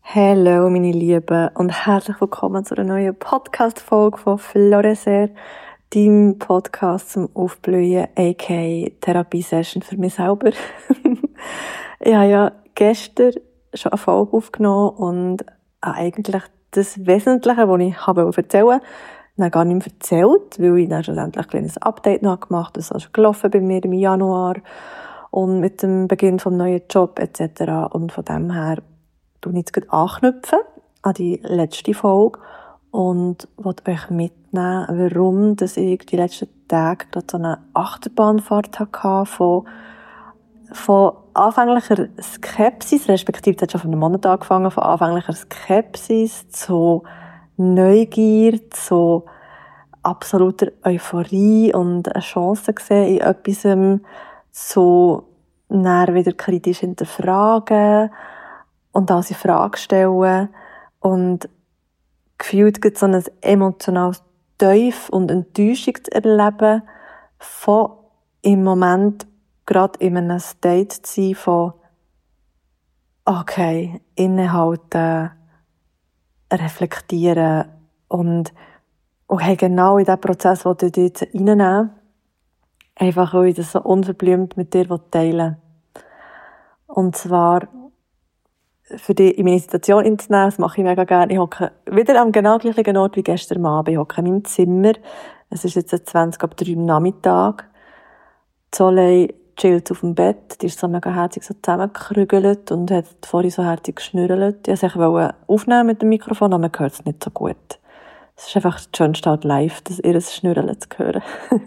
Hallo meine Lieben und herzlich willkommen zu einer neuen Podcast-Folge von Floreser, deinem Podcast zum Aufblühen, aka Therapie-Session für mich selber. Ich habe ja gestern schon eine Folge aufgenommen und eigentlich das Wesentliche, was ich erzählen wollte, dann gar nicht mehr erzählt, weil ich dann schlussendlich ein kleines Update noch gemacht habe. Das ist schon gelaufen bei mir im Januar und mit dem Beginn vom neuen Job etc. Und von dem her tue ich jetzt gleich anknüpfen an die letzte Folge und wollte euch mitnehmen, warum dass ich die letzten Tage gerade so eine Achterbahnfahrt hatte von anfänglicher Skepsis, respektive das hat schon von einem Monat angefangen, von anfänglicher Skepsis zu Neugier, zu absoluter Euphorie und eine Chance gesehen in etwas, zu dann wieder kritisch hinterfragen und auch in Frage stellen und gefühlt so ein emotionales Tief und Enttäuschung zu erleben, von im Moment gerade in einem State zu sein von okay, innehalten, reflektieren und okay, genau in diesen Prozess, den ich jetzt reinnehmen, einfach weil ich das so unverblümt mit dir teilen will. Und zwar für dich in meine Situation einzunehmen, das mache ich mega gerne. Ich hocke wieder am genau gleichen Ort wie gestern Abend. Ich hocke in meinem Zimmer. Es ist jetzt 20:03 am Nachmittag. Zollei chillt auf dem Bett. Die ist so mega herzig so zusammengekrügelt und hat vorhin so herzig geschnürrelt. Ich wollte es aufnehmen mit dem Mikrofon, aber man hört es nicht so gut. Es ist einfach das Schönste halt live, das ihr Schnürren zu hören.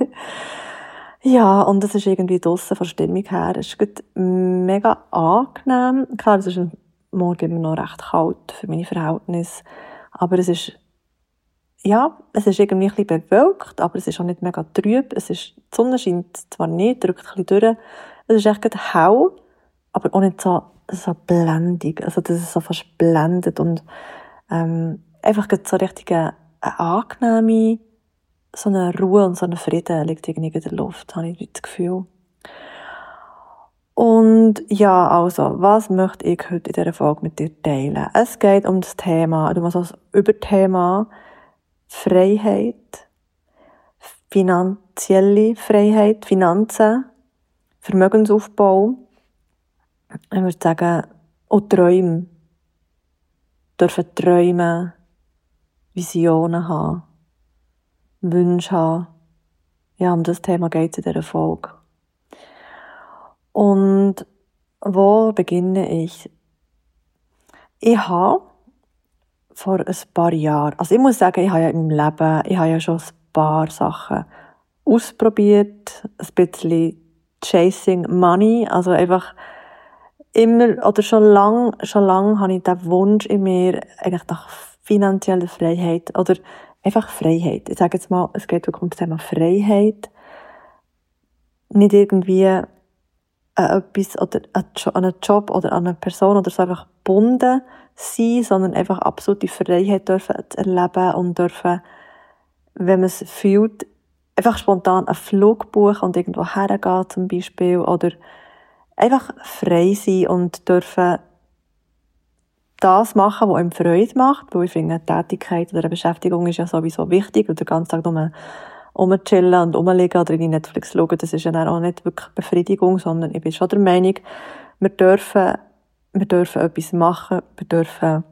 Ja, und das ist irgendwie draussen von der Stimmung her. Es ist mega angenehm. Klar, es ist morgen immer noch recht kalt für meine Verhältnisse. Aber es ist irgendwie ein bisschen bewölkt, aber es ist auch nicht mega trüb. Die Sonne scheint zwar nicht, drückt ein bisschen durch. Es ist echt hell, aber auch nicht so blendig. Also, das ist so fast blendet und, einfach so richtig eine angenehme, so eine Ruhe und so ein Frieden liegt irgendwie in der Luft, habe ich das Gefühl. Und ja, also, was möchte ich heute in dieser Folge mit dir teilen? Es geht um das Thema, also das Überthema Freiheit, finanzielle Freiheit, Finanzen, Vermögensaufbau. Ich würde sagen, auch Träume. Dürfen träumen, Visionen haben, Wünsche haben. Ja, um das Thema geht es in dieser Folge. Und wo beginne ich? Ich habe vor ein paar Jahren, also ich muss sagen, ich habe ja im Leben, schon ein paar Sachen ausprobiert, ein bisschen chasing money, also einfach immer, oder schon lang habe ich den Wunsch in mir, eigentlich nach finanzieller Freiheit, oder einfach Freiheit. Ich sage jetzt mal, es geht wirklich um das Thema Freiheit. Nicht irgendwie an etwas, oder an einen Job, oder an eine Person, oder so einfach gebunden sein, sondern einfach absolute Freiheit dürfen zu erleben und dürfen, wenn man es fühlt, einfach spontan einen Flug buchen und irgendwo hergehen zum Beispiel, oder einfach frei sein und dürfen das machen, was einem Freude macht, weil ich finde, eine Tätigkeit oder eine Beschäftigung ist ja sowieso wichtig und den ganzen Tag nur rumchillen und rumliegen oder in Netflix schauen, das ist ja dann auch nicht wirklich Befriedigung, sondern ich bin schon der Meinung, wir dürfen etwas machen, wir dürfen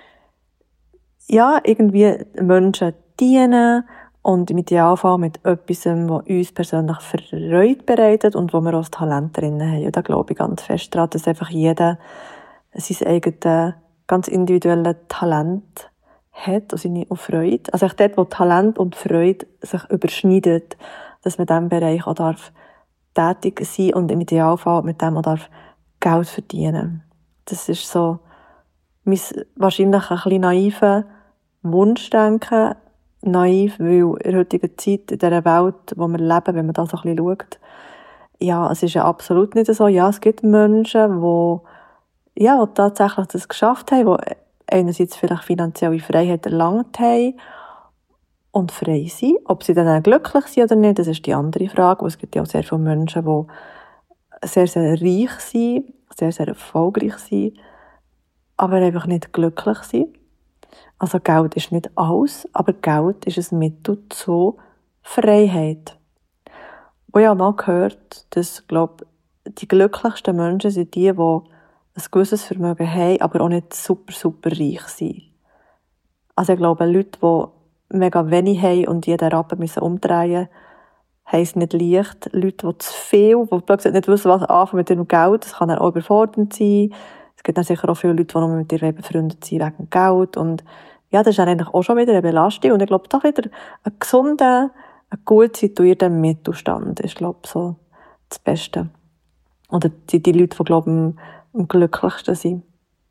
ja irgendwie Menschen dienen und im Idealfall mit etwas, was uns persönlich Freude bereitet und wo wir auch das Talent drin haben. Und da glaube ich ganz fest daran, dass einfach jeder sein eigenes, ganz individuelles Talent hat und seine Freude. Also dort, wo Talent und Freude sich überschneiden, dass man in diesem Bereich auch tätig sein und im Idealfall mit dem auch Geld verdienen. Das ist so mein wahrscheinlich ein bisschen naiver Wunschdenken. Naiv, weil in der heutigen Zeit, in dieser Welt, wo wir leben, wenn man da so ein bisschen schaut, ja, es ist ja absolut nicht so. Ja, es gibt Menschen, die tatsächlich das geschafft haben, die einerseits vielleicht finanzielle Freiheit erlangt haben und frei sind. Ob sie dann glücklich sind oder nicht, das ist die andere Frage. Es gibt ja auch sehr viele Menschen, die sehr, sehr reich sind, sehr, sehr erfolgreich sind aber einfach nicht glücklich sein. Also Geld ist nicht alles, aber Geld ist ein Mittel zur Freiheit. Und ich habe mal gehört, dass, die glücklichsten Menschen sind die ein gewisses Vermögen haben, aber auch nicht super, super reich sind. Also ich glaube, Leute, die mega wenig haben und jeden Rappen umdrehen müssen, haben es nicht leicht. Leute, die zu viel, die plötzlich nicht wissen, was anfangen mit ihrem Geld, das kann dann auch überfordernd sein. Es gibt dann sicher auch viele Leute, die nur mit dir befreundet sind wegen Geld. Und ja, das ist dann eigentlich auch schon wieder eine Belastung. Und ich glaube, doch wieder ein gesunder, ein gut situierter Mittelstand ist, glaube ich, so das Beste. Oder die Leute, die, glaube ich, am glücklichsten sind.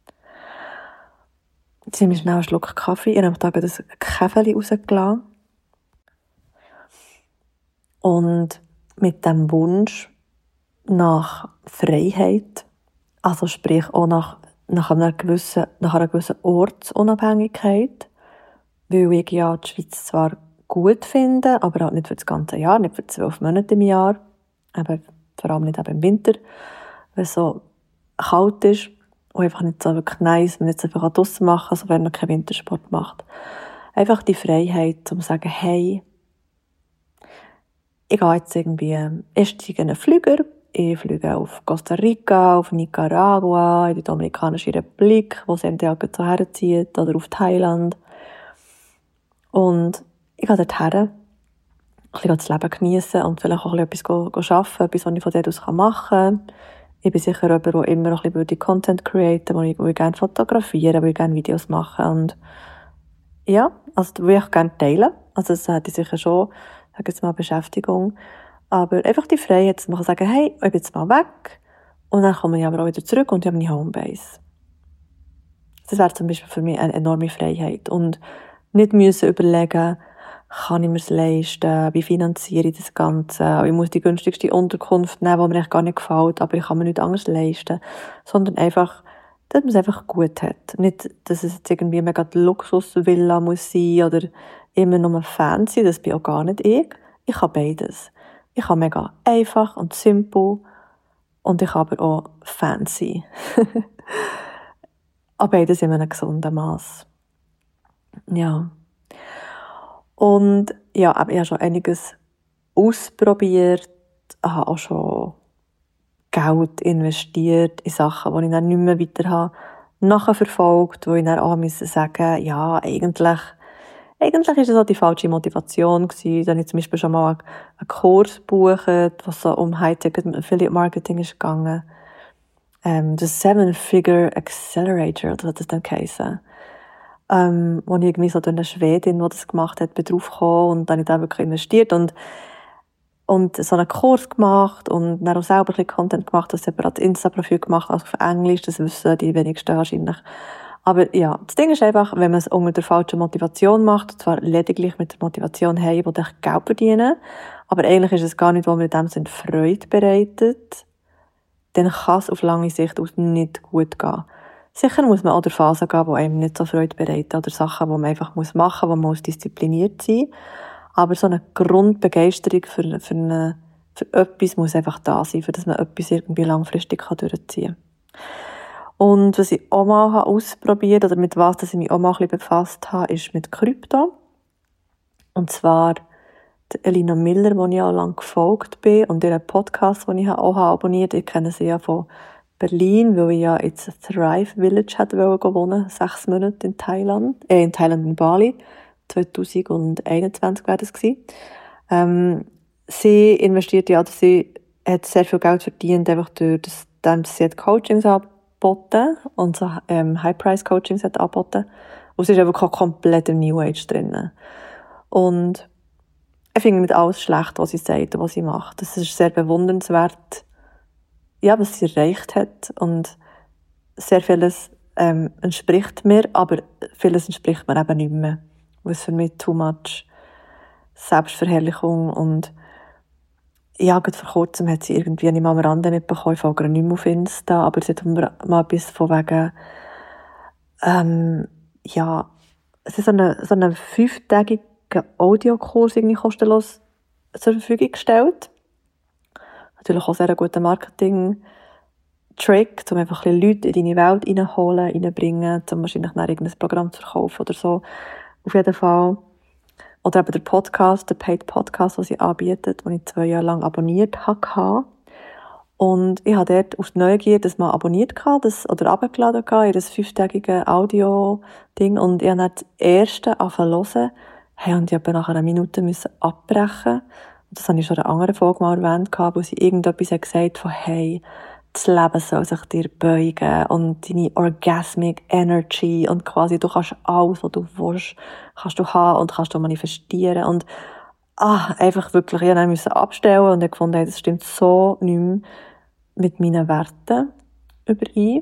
Jetzt nehme ich schnell einen Schluck Kaffee. Ich habe da das Käferchen rausgelassen. Und mit dem Wunsch nach Freiheit, also sprich auch nach einer gewissen Ortsunabhängigkeit, weil ich ja die Schweiz zwar gut finde, aber auch nicht für das ganze Jahr, nicht für 12 Monate im Jahr, aber vor allem nicht im Winter, wenn es so kalt ist und einfach nicht so wirklich nice, man nicht so einfach draussen machen kann, also wenn man keinen Wintersport macht. Einfach die Freiheit, um zu sagen, hey, ich gehe jetzt ich steige in einen Flüger, ich fliege auf Costa Rica, auf Nicaragua, in die Dominikanische Republik, wo Santiago so herzieht, oder auf Thailand. Und ich gehe dorthin, ein bisschen das Leben geniessen und vielleicht auch etwas arbeiten, etwas, was ich von dort aus machen kann. Ich bin sicher jemand, der immer noch ein bisschen Content createn, wo ich gerne fotografieren, wo ich gerne Videos machen. Und ja, also das würde ich gerne teilen. Also das hätte ich sicher schon, sage jetzt mal, Beschäftigung. Aber einfach die Freiheit, dass man sagen, hey, ich bin jetzt mal weg. Und dann komme ich aber auch wieder zurück und ich habe meine Homebase. Das wäre zum Beispiel für mich eine enorme Freiheit. Und nicht müssen überlegen, kann ich mir es leisten, wie finanziere ich das Ganze, ich muss die günstigste Unterkunft nehmen, die mir echt gar nicht gefällt, aber ich kann mir nichts anderes leisten. Sondern einfach, dass man es einfach gut hat. Nicht, dass es jetzt irgendwie mega die Luxusvilla muss sein oder immer nur fancy, das bin auch gar nicht ich. Ich kann beides. Ich kann mega einfach und simpel und ich kann aber auch fancy. Aber beides in einem gesunden Maß. Ja. Und ja, aber ich habe schon einiges ausprobiert, habe auch schon Geld investiert in Sachen, die ich dann nicht mehr weiter habe nachverfolgt, wo ich dann auch sagen musste, ja, eigentlich ist es auch die falsche Motivation gewesen. Dann habe ich zum Beispiel schon mal einen Kurs gebucht, was so um High-Ticket Affiliate Marketing ist gegangen. Das Seven-Figure Accelerator, oder was das dann geheissen. Wo ich irgendwie so durch eine Schwedin, die das gemacht hat, bin draufgekommen und dann habe ich da wirklich investiert und so einen Kurs gemacht und dann auch selber ein bisschen Content gemacht, das separat Insta-Profil gemacht, also auf Englisch, das wissen die wenigsten wahrscheinlich. Aber ja, das Ding ist einfach, wenn man es unter der falschen Motivation macht, und zwar lediglich mit der Motivation, hey, ich will echt Geld verdienen, aber eigentlich ist es gar nicht, wo mir in dem Sinne Freude bereitet, dann kann es auf lange Sicht aus nicht gut gehen. Sicher muss man auch durch Phasen gehen, die einem nicht so Freude bereiten oder Sachen, die man einfach machen muss, wo man diszipliniert sein muss. Aber so eine Grundbegeisterung für etwas muss einfach da sein, für dass man etwas irgendwie langfristig durchziehen kann. Und was ich auch mal ausprobiert oder mit was ich mich auch mal ein bisschen befasst habe, ist mit Krypto. Und zwar die Elina Miller, der ich auch lange gefolgt bin, und ihren Podcast, den ich auch abonniert habe. Ich kenne sie ja von Berlin, weil ich ja ins Thrive Village wohnen 6 Monate in Thailand, in Bali. 2021 wäre das gewesen. Sie investiert ja, sie hat sehr viel Geld verdient, einfach durch dass sie hat Coachings angeboten und so High-Price-Coachings hat angeboten. Und sie ist einfach auch komplett im New Age drin. Und ich finde nicht alles schlecht, was sie sagt und was sie macht. Das ist sehr bewundernswert, ja, was sie erreicht hat. Und sehr vieles entspricht mir, aber vieles entspricht mir eben nicht mehr. Was für mich too much Selbstverherrlichung und ja, gerade vor kurzem hat sie irgendwie nicht mal am Rande mitbekommen, ich folge nicht mehr auf Insta, aber sie hat mir mal etwas von wegen, ja, es ist so eine 5-tägige Audiokurs irgendwie kostenlos zur Verfügung gestellt. Natürlich auch sehr ein guter Marketing-Tipp Trick, um einfach ein bisschen Leute in deine Welt reinbringen, um wahrscheinlich nach irgendein Programm zu verkaufen oder so. Auf jeden Fall. Oder eben der Podcast, der Paid Podcast, den sie anbietet, den ich 2 Jahre lang abonniert hatte. Und ich habe dort aus Neugier das mal abonniert oder runtergeladen in das 5-tägige Audio-Ding. Und ich habe dann das erste angefangen zu hören. Hey, und ich habe nach einer Minute abbrechen. Und das habe ich schon in einer anderen Folge mal erwähnt, wo sie irgendetwas gesagt von, hey, das Leben soll sich dir beugen und deine Orgasmic Energy und quasi du kannst alles, was du willst, kannst du haben und kannst du manifestieren. Und einfach wirklich, ich musste abstellen und ich fand, hey, das stimmt so nicht mehr mit meinen Werten überein.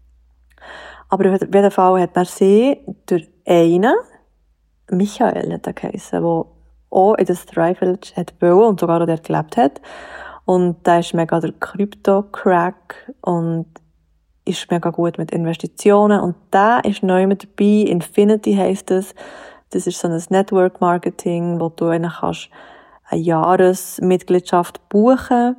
Aber auf jeden Fall hat er sie durch einen, Michael hat er geheissen, der auch in das Thrive Village hat wollen und sogar auch dort gelebt hat. Und der ist mega der Krypto-Crack und ist mega gut mit Investitionen. Und der ist neu mit dabei. Infinity heisst es. Das ist so ein Network-Marketing, wo du eigentlich kannst eine Jahresmitgliedschaft buchen.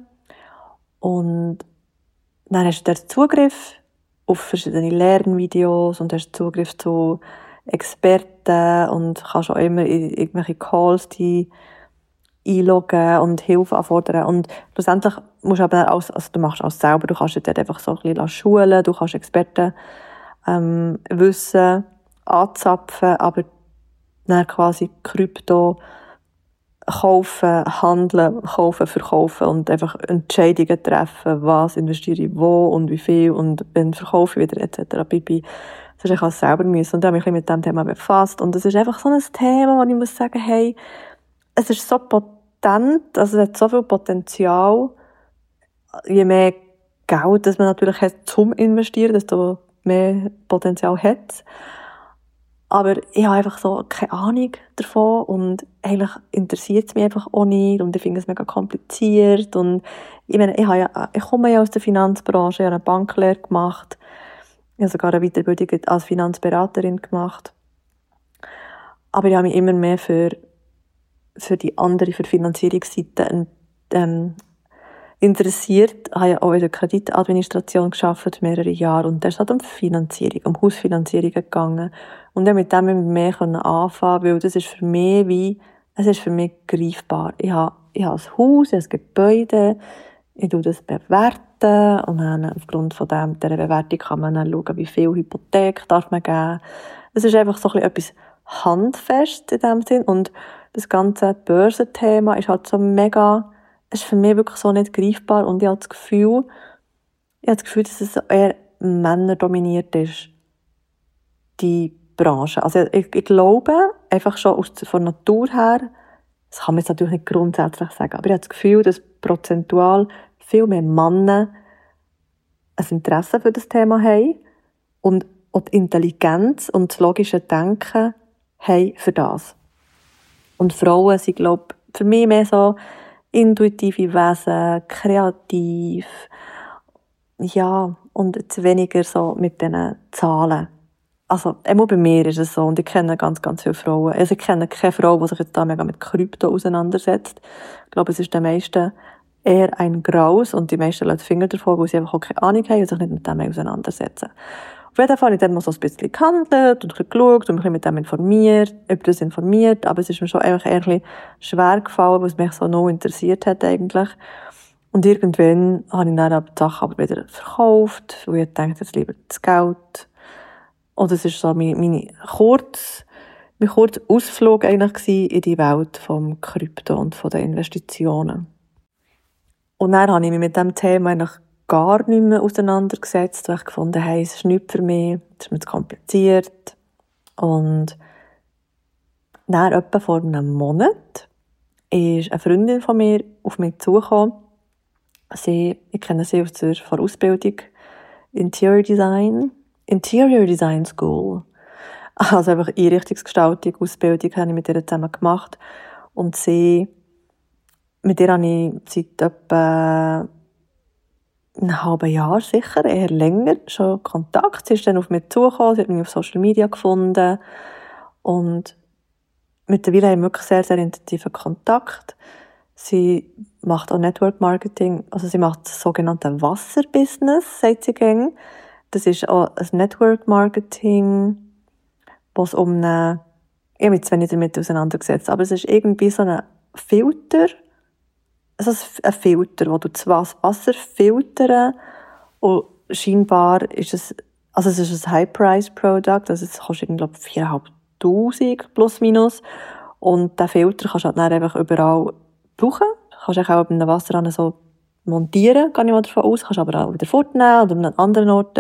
Und dann hast du dort Zugriff auf verschiedene Lernvideos und hast Zugriff zu Experten und kannst auch immer in irgendwelche Calls die einloggen und Hilfe anfordern. Und schlussendlich musst du aber also du machst alles selber. Du kannst dort einfach so ein bisschen schulen, du kannst Experten Wissen anzapfen, aber dann quasi Krypto kaufen, handeln, kaufen, verkaufen und einfach Entscheidungen treffen, was investiere ich wo und wie viel und wenn verkaufe ich wieder etc. Pipi. Das ist ich alles selber müssen und ich habe mich mit diesem Thema befasst und es ist einfach so ein Thema, wo ich muss sagen, hey, es ist so potent, also es hat so viel Potenzial, je mehr Geld, das man natürlich hat zum Investieren, desto mehr Potenzial hat es. Aber ich habe einfach so keine Ahnung davon und eigentlich interessiert es mich einfach auch nicht und ich finde es mega kompliziert und ich meine, ich komme ja aus der Finanzbranche, ich habe eine Banklehre gemacht, ich habe sogar eine Weiterbildung als Finanzberaterin gemacht, aber ich habe mich immer mehr für die andere, für die Finanzierungsseite interessiert. Ich habe ja auch in der Kreditadministration gearbeitet, mehrere Jahre. Und da ist es halt um Finanzierung, um Hausfinanzierung gegangen. Und dann mit dem immer mehr anfangen, weil das ist für mich es ist für mich greifbar. Ich habe ein Haus, ich habe ein Gebäude, ich tue das bewerten und dann aufgrund von dieser Bewertung kann man dann schauen, wie viel Hypothek darf man geben. Es ist einfach so ein bisschen etwas handfest in dem Sinn und das ganze Börsenthema ist halt so mega, es ist für mich wirklich so nicht greifbar und ich habe das Gefühl, dass es eher männerdominiert ist, die Branche. Also ich glaube, einfach schon von Natur her, das kann man jetzt natürlich nicht grundsätzlich sagen, aber ich habe das Gefühl, dass prozentual viel mehr Männer ein Interesse für das Thema haben und auch die Intelligenz und das logische Denken haben für das. Und Frauen sind, glaube ich, für mich mehr so intuitive Wesen, kreativ, ja, und jetzt weniger so mit diesen Zahlen. Also, immer bei mir ist es so, und ich kenne ganz, ganz viele Frauen. Also, ich kenne keine Frau, die sich jetzt da mega mit Krypto auseinandersetzt. Ich glaube, es ist den meisten eher ein Graus, und die meisten lassen die Finger davon, weil sie einfach auch keine Ahnung haben und sich nicht mit dem auseinandersetzen. Auf jeden Fall habe ich dann mal so ein bisschen gehandelt und ein bisschen geschaut und mich mit dem informiert, aber es ist mir schon eigentlich eher ein bisschen schwer gefallen, weil es mich so noch interessiert hat eigentlich. Und irgendwann habe ich dann die Sachen aber wieder verkauft, weil ich dachte, jetzt lieber das Geld. Und das war so mein kurzer Ausflug eigentlich in die Welt vom Krypto und von den Investitionen. Und dann habe ich mich mit diesem Thema eigentlich gar nicht mehr auseinandergesetzt, weil ich gefunden habe, es ist nichts für mich, es ist mir zu kompliziert. Und dann etwa vor einem Monat ist eine Freundin von mir auf mich zugekommen. Ich kenne sie aus der Ausbildung Interior Design School. Also einfach Einrichtungsgestaltung, Ausbildung habe ich mit ihr zusammen gemacht. Und mit ihr habe ich seit etwa ein halbes Jahr sicher, eher länger, schon Kontakt. Sie ist dann auf mich zugekommen, sie hat mich auf Social Media gefunden. Und mittlerweile haben wir wirklich sehr, sehr intensiven Kontakt. Sie macht auch Network Marketing. Also sie macht das sogenannte Wasserbusiness, sagt sie gern. Das ist auch ein Network Marketing, wo es um eine, ich habe mich zwar nicht damit auseinandergesetzt, aber es ist irgendwie so ein Filter, also ein Filter, wo du das Wasser filtern und scheinbar ist es, also es ist ein High-Price-Product, also es kostet, glaube ich, 4'500 plus minus und den Filter kannst du halt dann einfach überall brauchen. Kannst du auch bei einem Wasserhahn so montieren, gehe ich mal davon aus, kannst aber auch wieder fortnehmen oder an einem anderen Ort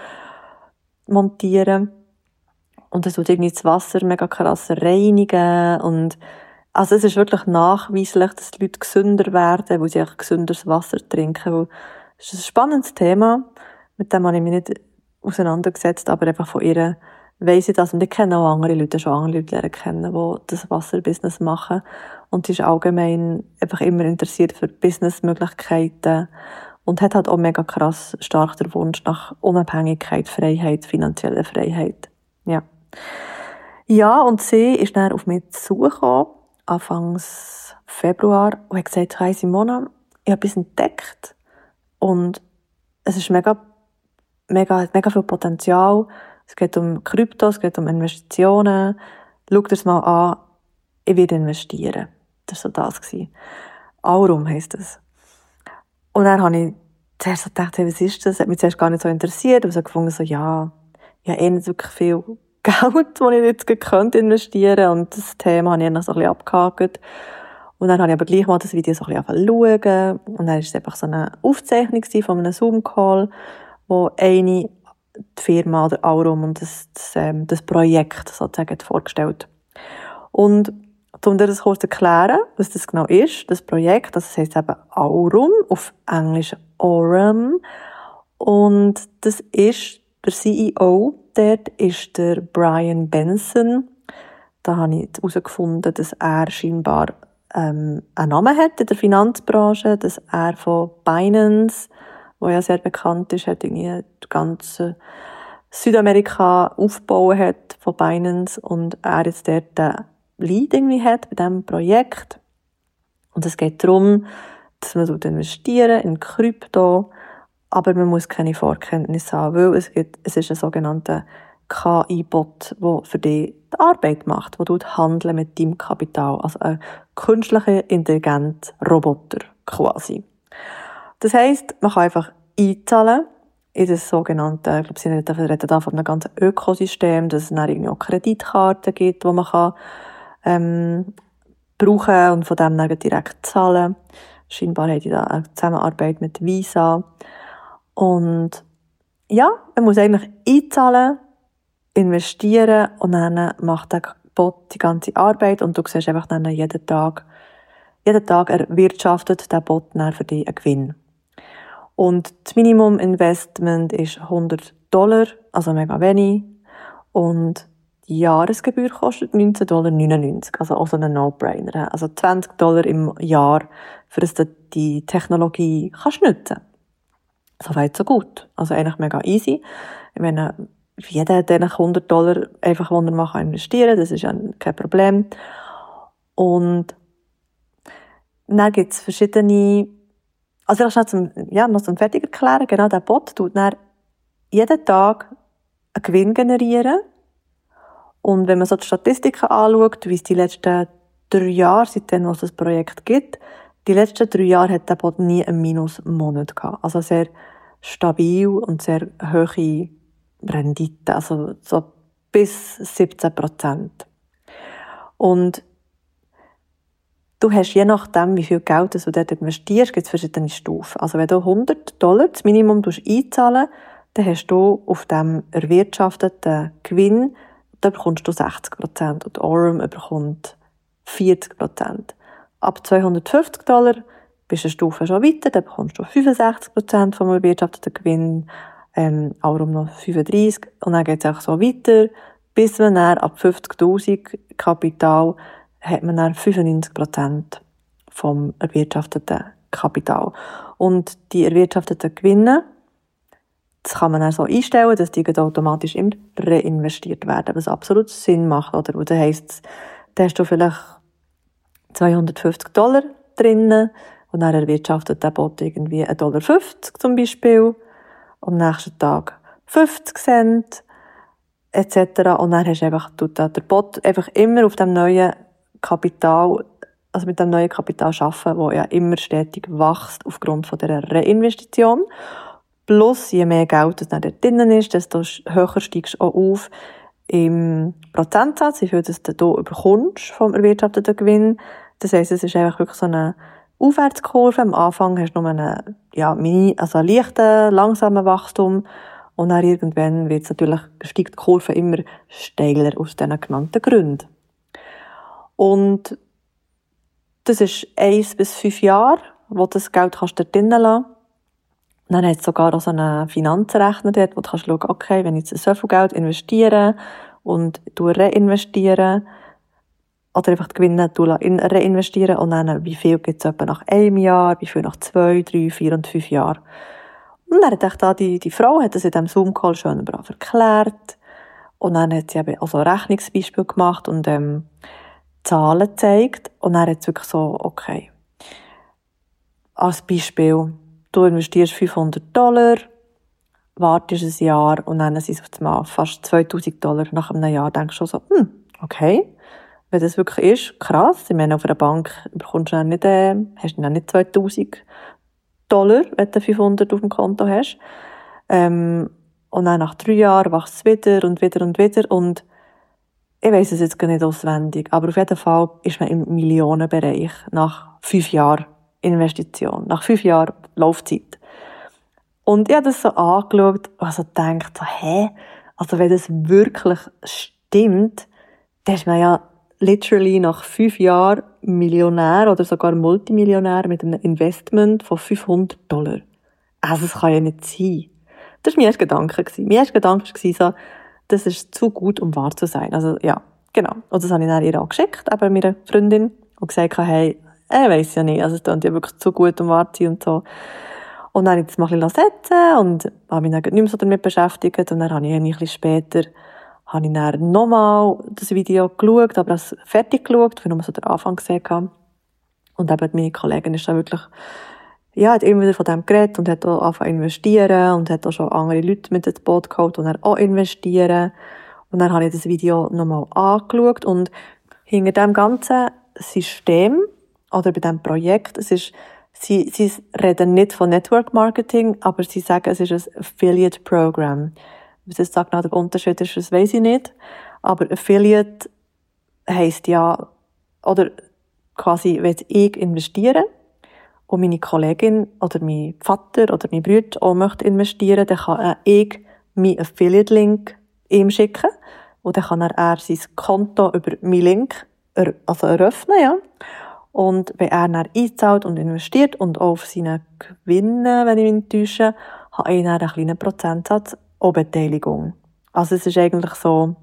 montieren. Und es tut irgendwie das Wasser mega krass reinigen und also es ist wirklich nachweislich, dass die Leute gesünder werden, weil sie auch gesünderes Wasser trinken. Das ist ein spannendes Thema, mit dem habe ich mich nicht auseinandergesetzt, aber einfach von ihr weiss ich das. Und ich kenne auch andere Leute, schon andere Leute lernen kennen, die das Wasserbusiness machen. Und sie ist allgemein einfach immer interessiert für Businessmöglichkeiten und hat halt auch mega krass stark den Wunsch nach Unabhängigkeit, Freiheit, finanzieller Freiheit. Ja. Ja, und sie ist dann auf mich zugekommen, Anfangs Februar, und hat gesagt, hey Simona, ich habe etwas entdeckt und es ist mega viel Potenzial. Es geht um Krypto, es geht um Investitionen. Schau dir das mal an, ich werde investieren. Das war so das. Aurum heisst das. Und dann habe ich zuerst so gedacht, hey, was ist das? Das hat mich zuerst gar nicht so interessiert, aber so gefunden, so, ja, ich habe nicht wirklich viel Geld, das ich jetzt investieren könnte. Und das Thema habe ich dann so ein bisschen abgehakt. Und dann habe ich aber gleich mal das Video so ein bisschen schauen. Und dann war es einfach so eine Aufzeichnung von einem Zoom-Call, wo eine, die Firma oder Aurum und das Projekt sozusagen vorgestellt. Und um dir das kurz zu erklären, was das genau ist, das Projekt, das heisst eben Aurum, auf Englisch Aurum. Und das ist der CEO, dort ist der Brian Benson. Da habe ich herausgefunden, dass er scheinbar einen Namen hat in der Finanzbranche, dass er von Binance, wo ja sehr bekannt ist, hat irgendwie die ganze Südamerika aufgebaut hat von Binance und er jetzt dort den Lead irgendwie hat bei diesem Projekt. Und es geht darum, dass man investieren in Krypto, aber man muss keine Vorkenntnisse haben, weil es ist ein sogenannter KI-Bot, der für dich die Arbeit macht, der handeln mit deinem Kapital, also ein künstlicher, intelligenter Roboter quasi. Das heisst, man kann einfach einzahlen in das sogenannte, ich glaube, sie reden da von einem ganzen Ökosystem, dass es dann irgendwie auch Kreditkarten gibt, die man kann, brauchen und von dem dann direkt zahlen. Scheinbar haben die da eine Zusammenarbeit mit Visa. Und ja, man muss eigentlich einzahlen, investieren und dann macht der Bot die ganze Arbeit und du siehst einfach dann jeden Tag erwirtschaftet der Bot dann für dich einen Gewinn. Und das Minimum-Investment ist $100, also mega wenig. Und die Jahresgebühr kostet $19,99, also auch so ein No-Brainer. Also $20 im Jahr, für das du die Technologie kannst nutzen. So weit, so gut. Also eigentlich mega easy. Ich meine, jeder hat eigentlich $100 einfach, wo er mal investieren kann. Das ist ja kein Problem. Und dann gibt es verschiedene, also ich kann noch zum fertig erklären, genau der Bot tut dann jeden Tag einen Gewinn generieren. Und wenn man so die Statistiken anschaut, wie es die letzten 3 Jahre, seitdem es das Projekt gibt, die letzten 3 Jahre hat der Bot nie einen Minusmonat gehabt. Also sehr stabil und sehr hohe Rendite, also so bis 17%. Und du hast je nachdem, wie viel Geld du dort investierst, gibt es verschiedene Stufen. Also wenn du $100 das Minimum einzahlen, dann hast du auf dem erwirtschafteten Gewinn, da bekommst du 60% und Aurum bekommt 40%. Ab $250 bist du eine Stufe schon weiter, dann bekommst du 65% vom erwirtschafteten Gewinn, Aurum noch 35% und dann geht es auch so weiter, bis man dann ab 50'000 Kapital hat man dann 95% vom erwirtschafteten Kapital. Und die erwirtschafteten Gewinne, das kann man dann so einstellen, dass die automatisch immer reinvestiert werden, was absolut Sinn macht, oder? Und das heisst, da hast du vielleicht $250 drinnen Und dann erwirtschaftet der Bot irgendwie 1,50 Dollar zum Beispiel. Am nächsten Tag 50 Cent, etc. Und dann hast du einfach, tut der Bot einfach immer auf dem neuen Kapital, also mit dem neuen Kapital arbeiten, das ja immer stetig wächst aufgrund von dieser Reinvestition. Plus, je mehr Geld das dann dort drinnen ist, desto höher steigst du auch auf im Prozentsatz, wie viel das du bekommst vom erwirtschafteten Gewinn. Das heisst, es ist einfach wirklich so eine Aufwärtskurve. Am Anfang hast du nur einen leichten, langsamen Wachstum. Und dann irgendwann wird es natürlich, steigt die Kurve immer steiler aus diesen genannten Gründen. Und das ist 1 bis 5 Jahre, wo das Geld kannst du dort drinnen lassen. Dann hat es sogar auch so einen Finanzrechner dort, wo du kannst schauen, okay, wenn ich jetzt so viel Geld investiere und reinvestiere, oder einfach die Gewinne reinvestieren und dann, wie viel gibt es etwa nach 1 Jahr, wie viel nach 2, 3, 4 und 5 Jahren. Und dann hat da die Frau hat das in diesem Zoom-Call schön brav erklärt. Und dann hat sie eben auch so ein Rechnungsbeispiel gemacht und Zahlen gezeigt. Und dann hat es wirklich so, okay, als Beispiel, du investierst 500 Dollar, wartest ein Jahr und dann sind es auf einmal fast 2000 Dollar nach einem Jahr. Denkst du schon so, okay, wenn das wirklich ist, krass. Ich meine, auf einer Bank bekommst du dann nicht, hast du dann nicht 2000 Dollar, wenn du 500 auf dem Konto hast. Und dann nach 3 Jahren wächst es wieder und wieder und wieder. Und ich weiss es jetzt gar nicht auswendig, aber auf jeden Fall ist man im Millionenbereich nach 5 Jahren Investition, nach 5 Jahren Laufzeit. Und ich habe das so angeschaut und also gedacht, also wenn das wirklich stimmt, dann ist man ja literally nach 5 Jahren Millionär oder sogar Multimillionär mit einem Investment von 500 Dollar. Also das kann ja nicht sein. Das war mein erster Gedanke. Mein erster Gedanke war so, das ist zu gut, um wahr zu sein. Also ja, genau. Und das habe ich dann ihr auch geschickt, aber meiner Freundin, und gesagt, hey, weiss ja nicht, also es klingt ja wirklich zu gut, um wahr zu sein und so. Und dann habe ich das mal ein bisschen setzen und habe mich dann nicht mehr so damit beschäftigt. Und dann habe ich ein bisschen später habe ich dann nochmal das Video geschaut, aber das fertig geschaut, weil ich nur so den Anfang gesehen habe. Und eben meine Kollegin ist da wirklich, hat immer wieder von dem geredet und hat auch angefangen zu investieren und hat auch schon andere Leute mit ins Boot geholt und dann auch investieren. Und dann habe ich das Video nochmal angeschaut und hinter dem ganzen System oder bei diesem Projekt, es ist, sie reden nicht von Network Marketing, aber sie sagen, es ist ein Affiliate Program. Was das sagt, der Unterschied ist, das weiss ich nicht. Aber Affiliate heisst ja, oder quasi, wenn ich investiere und meine Kollegin oder mein Vater oder mein Bruder auch möchte investieren, dann kann ich meinen Affiliate-Link ihm schicken und dann kann er sein Konto über meinen Link eröffnen, ja. Und wenn er dann einzahlt und investiert und auch auf seine Gewinne, wenn ich mich nicht täusche, habe ich dann einen kleinen Prozentsatz auch Beteiligung. Also es ist eigentlich so,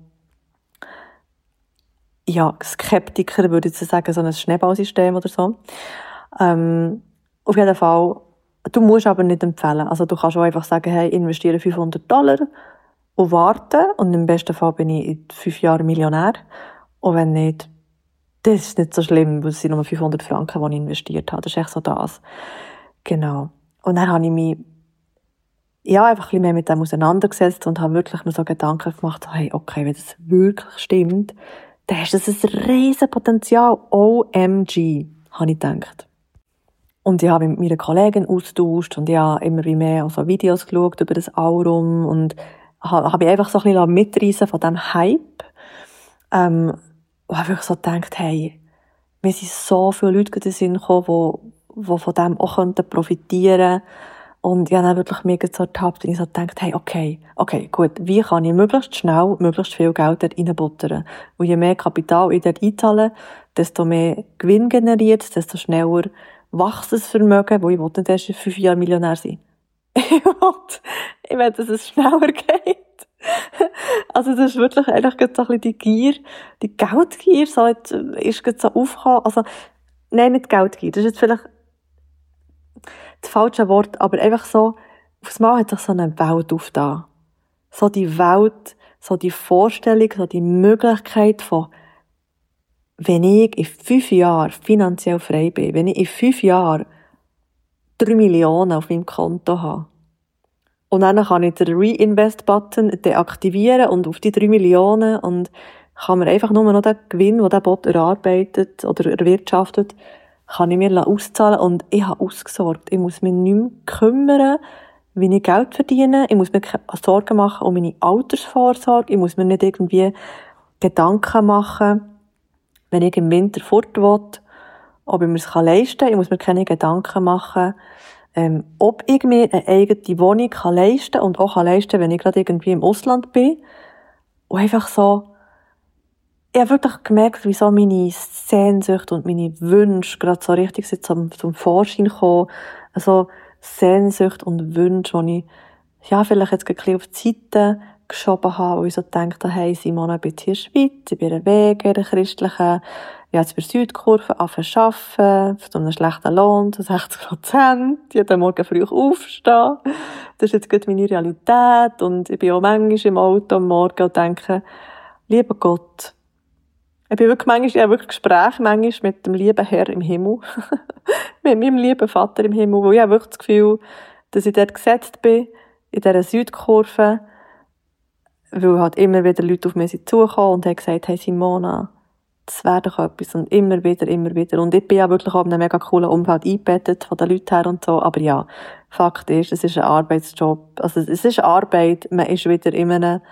Skeptiker würde ich sagen, so ein Schneeballsystem oder so. Auf jeden Fall, du musst aber nicht empfehlen. Also du kannst auch einfach sagen, hey, investiere 500 Dollar und warten und im besten Fall bin ich in 5 Jahren Millionär. Und wenn nicht, das ist nicht so schlimm, weil es sind nur 500 Franken, die ich investiert habe. Das ist echt so das. Genau. Und dann habe ich mich einfach ein bisschen mehr mit dem auseinandergesetzt und habe wirklich nur so Gedanken gemacht, hey, okay, wenn das wirklich stimmt, dann ist das ein riesen Potenzial. OMG, habe ich gedacht. Und ich habe mich mit meiner Kollegin austauscht und ich habe immer wie mehr also Videos geschaut über das Aurum und habe mich einfach so ein bisschen mitreissen von diesem Hype. Und habe wirklich so gedacht, hey, mir sind so viele Leute in den Sinn gekommen, die von dem auch profitieren könnten. Und ich habe dann wirklich mega so ertappt und ich so gedacht, hey, okay, gut, wie kann ich möglichst schnell, möglichst viel Geld dort reinbuttern? Und je mehr Kapital ich dort einzahle, desto mehr Gewinn generiert, desto schneller wächst das Vermögen, wo ich will nicht erst in 5 Jahren Millionär sein. Ich will, dass es schneller geht. Also das ist wirklich eigentlich so ein bisschen die Gier, die Geldgier, so jetzt ist jetzt so aufgekommen. Also, nein, nicht Geldgier, das ist jetzt vielleicht das falsche Wort, aber einfach so, aufs Mal hat sich so eine Welt aufgetan. So die Welt, so die Vorstellung, so die Möglichkeit von, wenn ich in 5 Jahren finanziell frei bin, wenn ich in 5 Jahren 3 Millionen auf meinem Konto habe. Und dann kann ich den Reinvest-Button deaktivieren und auf die 3 Millionen und kann mir einfach nur noch den Gewinn, den der Bot erarbeitet oder erwirtschaftet, kann ich mir auszahlen und ich habe ausgesorgt. Ich muss mich nicht mehr kümmern, wie ich Geld verdiene. Ich muss mir keine Sorgen machen um meine Altersvorsorge. Ich muss mir nicht irgendwie Gedanken machen, wenn ich im Winter fort will, ob ich mir es leisten kann. Ich muss mir keine Gedanken machen, ob ich mir eine eigene Wohnung leisten kann und auch leisten, wenn ich gerade irgendwie im Ausland bin. Und einfach so, ich habe wirklich gemerkt, wie so meine Sehnsucht und meine Wünsche gerade so richtig zum Vorschein kommen. Also Sehnsucht und Wünsche, die ich vielleicht jetzt ein bisschen auf die Seite geschoben habe, wo ich so gedacht habe, hey Simona, ich bin hier in der Schweiz, ich bin ein Vegan, ein christlicher, ich habe jetzt bei Südkurve arbeiten, für so einen schlechten Lohn, zu 60%, jeden Morgen früh aufstehen. Das ist jetzt gerade meine Realität und ich bin auch manchmal im Auto am Morgen und denke, lieber Gott, ich habe wirklich Gespräche manchmal mit dem lieben Herr im Himmel, mit meinem lieben Vater im Himmel, wo ich habe wirklich das Gefühl, dass ich dort gesetzt bin, in dieser Südkurve, weil halt immer wieder Leute auf mich zugekommen und haben gesagt, hey Simona, das wäre doch etwas. Und immer wieder. Und ich bin ja wirklich auch in einem mega coolen Umfeld eingebettet, von den Leuten her und so. Aber ja, Fakt ist, es ist ein Arbeitsjob. Also es ist Arbeit, man ist wieder in einem,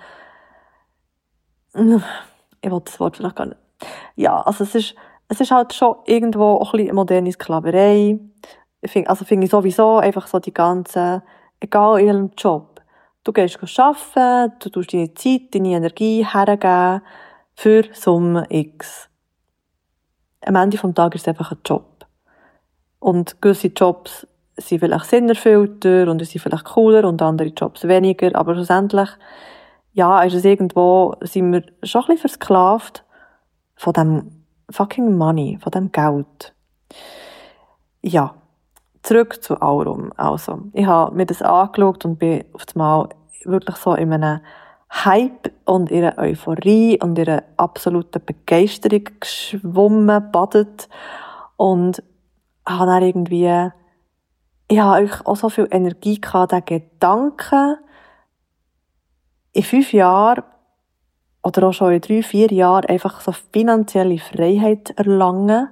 ich will das Wort vielleicht gar nicht. Ja, also es ist halt schon irgendwo auch ein bisschen moderne Sklaverei. Finde ich sowieso einfach so die ganze, egal in welchem Job. Du gehst arbeiten, du tust deine Zeit, deine Energie hergeben für Summe X. Am Ende des Tages ist es einfach ein Job. Und gewisse Jobs sind vielleicht sinnerfüllter und sind vielleicht cooler und andere Jobs weniger, aber schlussendlich, ja, ist es irgendwo, sind wir schon ein bisschen versklavt von dem fucking Money, von dem Geld. Ja, zurück zu Aurum. Also, ich habe mir das angeschaut und bin auf einmal wirklich so in einem Hype und in einer Euphorie und in einer absoluten Begeisterung geschwommen, badet und habe dann irgendwie, ich habe auch so viel Energie gehabt, den Gedanken, in 5 Jahren oder auch schon in 3, 4 Jahren einfach so finanzielle Freiheit erlangen,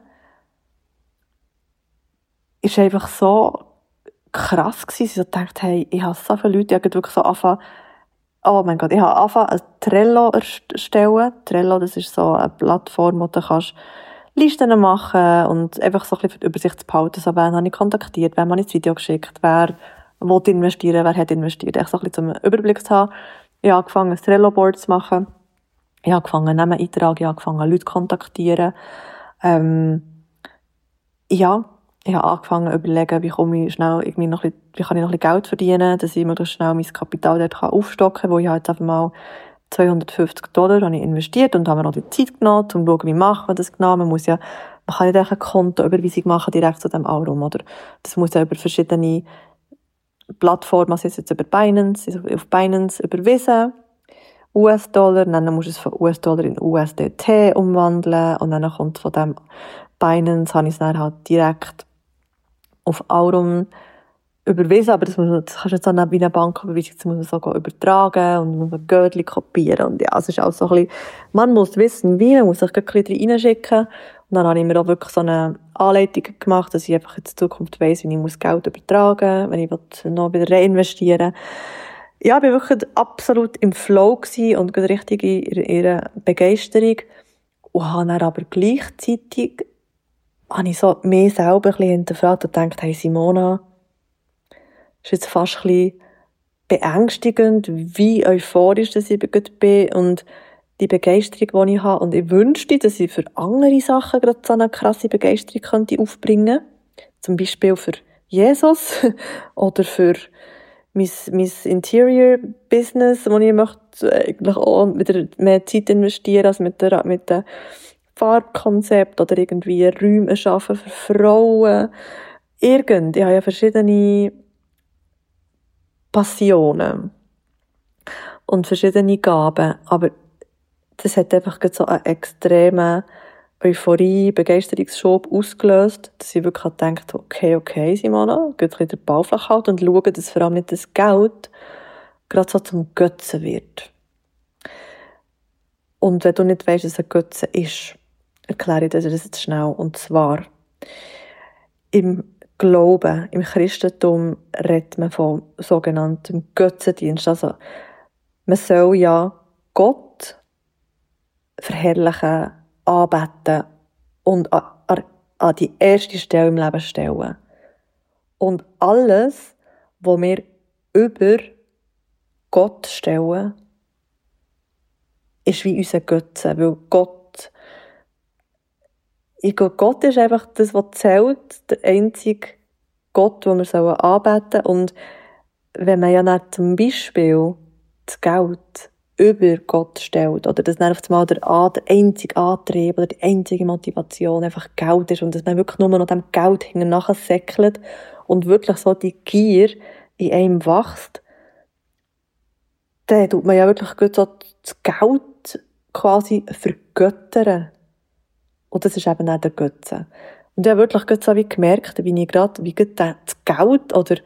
ist einfach so krass gewesen. Ich so gedacht, hey, ich habe so viele Leute, die wirklich so anfangen, oh mein Gott, ich habe angefangen, ein Trello erstellen. Trello, das ist so eine Plattform, wo du kannst Listen machen und einfach so ein bisschen für die Übersicht zu behalten. So, wen habe ich kontaktiert, wem habe ich das Video geschickt, wer will investieren, wer hat investiert. Echt so ein bisschen zum Überblick zu haben. Ich habe angefangen, ein Trello-Board zu machen. Ich habe angefangen, Namen eintragen, ich habe angefangen, Leute zu kontaktieren. Ja, ich habe angefangen zu überlegen, wie kann ich noch ein bisschen Geld verdienen, dass ich möglichst schnell mein Kapital dort aufstocken kann, wo ich halt einfach mal $250 habe ich investiert und habe mir noch die Zeit genommen, um zu schauen, wie macht man das genau. Man kann nicht eine Kontoüberweisung machen direkt zu dem Aurum, oder? Das muss ja über verschiedene Plattformen, also jetzt über Binance, also auf Binance überwiesen, US-Dollar, dann musst du es von US-Dollar in USDT umwandeln und dann kommt von dem Binance, habe ich es dann halt direkt auf Aurum überwiesen, aber das kannst du jetzt auch wie eine Banküberweisung, das muss man so übertragen und man muss ein Gürtel kopieren und ja, es ist auch so ein bisschen, man muss wissen, wie, man muss sich ein bisschen reinschicken und dann habe ich mir auch wirklich so eine Anleitung gemacht, dass ich einfach in Zukunft weiss, wie ich Geld übertragen muss, wenn ich noch wieder reinvestieren. Ja, ich war wirklich absolut im Flow und richtig in ihrer Begeisterung und habe dann aber gleichzeitig habe ich so mich selber ein bisschen hinterfragt und gedacht, hey Simona, ist jetzt fast ein bisschen beängstigend, wie euphorisch dass ich bin und die Begeisterung, die ich habe. Und ich wünschte, dass ich für andere Sachen gerade so eine krasse Begeisterung könnte aufbringen könnte. Zum Beispiel für Jesus oder für mein Interior-Business, wo ich möchte eigentlich auch wieder mehr Zeit investieren als mit dem Farbkonzept oder irgendwie Räume schaffen für Frauen. Ich habe ja verschiedene Passionen und verschiedene Gaben, aber das hat einfach so einen extremen Euphorie, Begeisterungsschub ausgelöst, dass ich wirklich gedacht habe, okay, Simona, geht ein bisschen den Ball flach halten und schauen, dass vor allem nicht das Geld gerade so zum Götzen wird. Und wenn du nicht weisst, was ein Götze ist, erkläre ich dir das jetzt schnell. Und zwar, im Glauben, im Christentum redet man von sogenanntem Götzendienst. Also, man soll ja Gott verherrlichen, anbeten und an die erste Stelle im Leben stellen. Und alles, was wir über Gott stellen, ist wie unser Götze. Weil Gott ist einfach das, was zählt, der einzige Gott, den wir anbeten sollen. Und wenn man ja dann zum Beispiel das Geld über Gott stellt, oder dass dann auf einmal der einzige Antrieb oder die einzige Motivation einfach Geld ist und dass man wirklich nur noch dem Geld hinten nachsäckelt und wirklich so die Gier in einem wächst, dann tut man ja wirklich gut so das Geld quasi vergöttern. Und das ist eben auch der Götze. Und ich habe wirklich so wie gemerkt, wie das Geld oder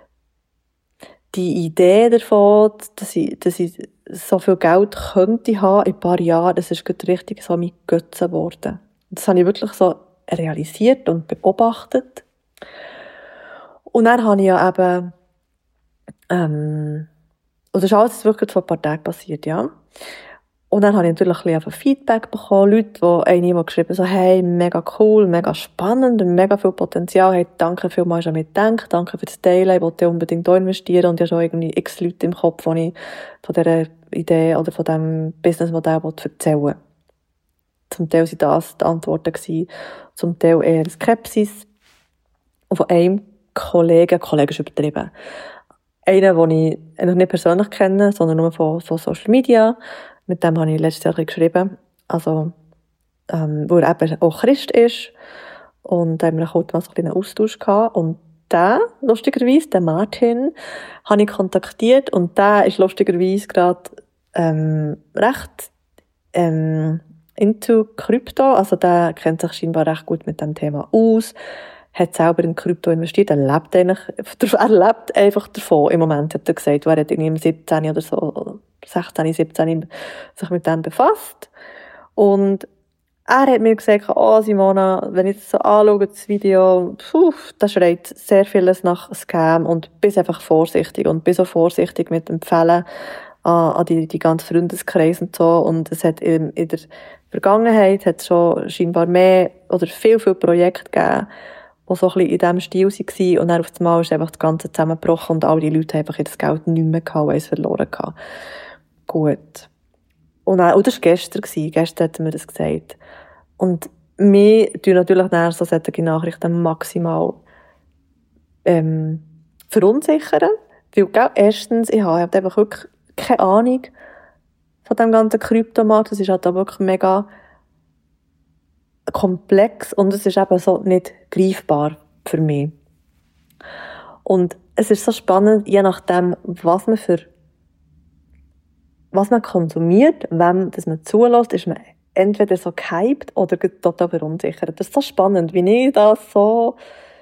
die Idee davon, dass ich so viel Geld könnte haben in ein paar Jahren, das ist gerade richtig so mein Götze geworden. Das habe ich wirklich so realisiert und beobachtet. Und dann habe ich ja eben, und das ist alles wirklich vor ein paar Tagen passiert, ja. Und dann habe ich natürlich ein bisschen Feedback bekommen, Leute, die einem geschrieben so, hey, mega cool, mega spannend, mega viel Potenzial, hey, danke vielmals an mich gedacht, danke für das Teilen, ich wollte unbedingt hier investieren und ich habe schon irgendwie x Leute im Kopf, die ich von dieser Idee oder von diesem Businessmodell erzählen wollte. Zum Teil waren das die Antworten gewesen, zum Teil eher Skepsis. Und von einem Kollege ist übertrieben. Einen, den ich noch nicht persönlich kenne, sondern nur von Social Media. Mit dem habe ich letztes Jahr geschrieben. Also, wo er eben auch Christ ist. Und da haben wir kurz mal so einen Austausch gehabt. Und der, lustigerweise, der Martin, habe ich kontaktiert. Und der ist lustigerweise gerade, recht, into Krypto. Also, der kennt sich scheinbar recht gut mit dem Thema aus. Hat selber in Krypto investiert. Er lebt einfach davon im Moment, hat er gesagt. Er hat irgendwie im 17 oder so, 16, 17 sich mit dem befasst. Und er hat mir gesagt, oh Simona, wenn ich das so anschaue, das Video, das schreit sehr vieles nach Scam und bist einfach vorsichtig und bist auch vorsichtig mit Empfehlen an die ganzen Freundeskreise und so. Und es hat in der Vergangenheit hat schon scheinbar mehr oder viel Projekte gegeben, die so ein bisschen in diesem Stil waren. Und dann auf einmal ist einfach das Ganze zusammengebrochen und all die Leute haben einfach ihr Geld nicht mehr gehabt, weil sie es verloren hatten. Gut. Und das war gestern. Gestern hat er mir das gesagt. Und mich tun natürlich dann so solche Nachrichten maximal verunsichern. Weil, erstens, ich habe einfach wirklich keine Ahnung von dem ganzen Kryptomarkt. Das ist halt auch wirklich mega komplex und es ist eben so nicht greifbar für mich. Und es ist so spannend, je nachdem, was man konsumiert, wem das man zulässt, ist man entweder so gehypt oder total verunsichert. Das ist so spannend, wie ich da so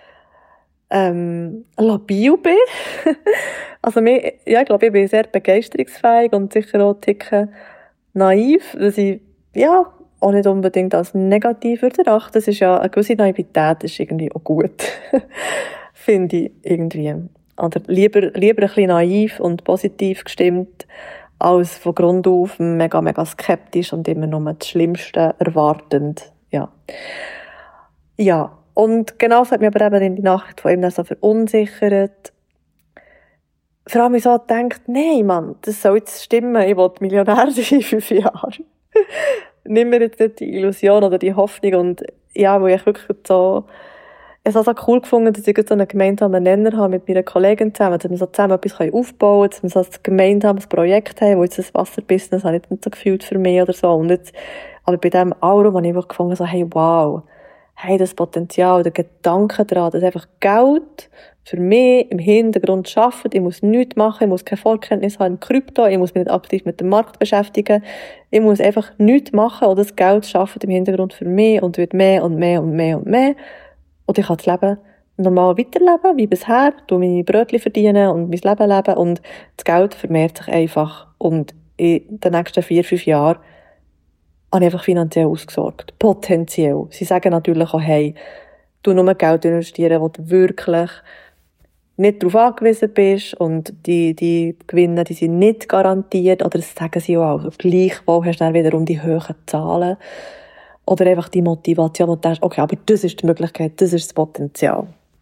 labil bin. Also ich glaube, ich bin sehr begeisterungsfähig und sicher auch ein Ticken naiv, dass ich, auch nicht unbedingt als negativ erachten. Das ist ja, eine gewisse Naivität ist irgendwie auch gut. Finde ich irgendwie. Oder lieber ein bisschen naiv und positiv gestimmt, als von Grund auf mega, mega skeptisch und immer nur das Schlimmste erwartend. Ja. Ja. Und genauso hat mich aber eben in die Nachricht von ihm dann so verunsichert. Vor allem ich so gedacht, nein, Mann, das soll jetzt stimmen, ich will Millionär sein in 5 Jahren. Nimm mir jetzt nicht die Illusion oder die Hoffnung und ja, wo ich wirklich so, es habe so cool gefunden, dass ich so einen gemeinsamen Nenner habe mit meiner Kollegin zusammen, dass wir so zusammen etwas aufbauen können, dass wir so ein gemeinsames Projekt haben, wo jetzt das Wasserbusiness habe ich nicht so gefühlt für mich oder so. Und jetzt, aber bei diesem Aurum habe ich einfach gefunden, so, hey, wow, haben das Potenzial, den Gedanken daran, dass einfach Geld für mich im Hintergrund arbeitet. Ich muss nichts machen, ich muss keine Vorkenntnis haben in Krypto, ich muss mich nicht aktiv mit dem Markt beschäftigen. Ich muss einfach nichts machen und das Geld arbeitet im Hintergrund für mich und wird mehr und mehr und mehr und mehr. Und ich kann das Leben normal weiterleben, wie bisher, meine Brötchen verdienen und mein Leben leben und das Geld vermehrt sich einfach. Und in den nächsten 4-5 Jahren habe ich einfach finanziell ausgesorgt. Potenziell. Sie sagen natürlich auch, hey, du nur Geld investieren, wo du wirklich nicht darauf angewiesen bist und die Gewinne, die sind nicht garantiert, oder das sagen sie auch. Also gleichwohl hast du dann wiederum die hohen Zahlen. Oder einfach die Motivation, wo du denkst, okay, aber das ist die Möglichkeit, das ist das Potenzial.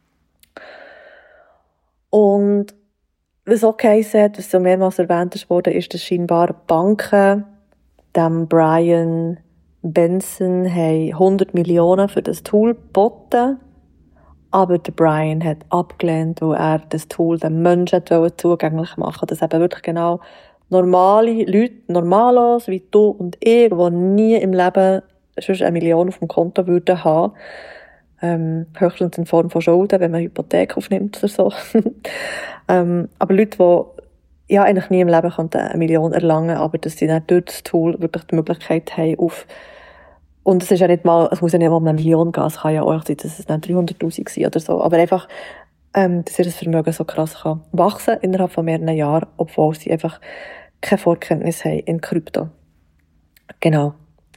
Und was auch geheißen hat, was so mehrmals erwähnt wurde, ist, dass scheinbar Banken dem Brian Benson haben 100 Millionen für das Tool geboten. Aber der Brian hat abgelehnt, weil er das Tool den Menschen zugänglich machen wollte. Dass eben wirklich genau normale Leute, normalos wie du und ich, die nie im Leben sonst 1 Million auf dem Konto würden haben, höchstens in Form von Schulden, wenn man eine Hypothek aufnimmt oder so. Aber Leute, die ja eigentlich nie im Leben 1 Million erlangen, aber dass sie dann durch das Tool wirklich die Möglichkeit haben, und es ist ja nicht mal, es muss ja nicht mal um 1 Million gehen, es kann ja auch sein, dass es dann 300'000 sein oder so, aber einfach, dass ihr das Vermögen so krass kann wachsen innerhalb von mehreren Jahren, obwohl sie einfach keine Vorkenntnis haben in Krypto. Genau.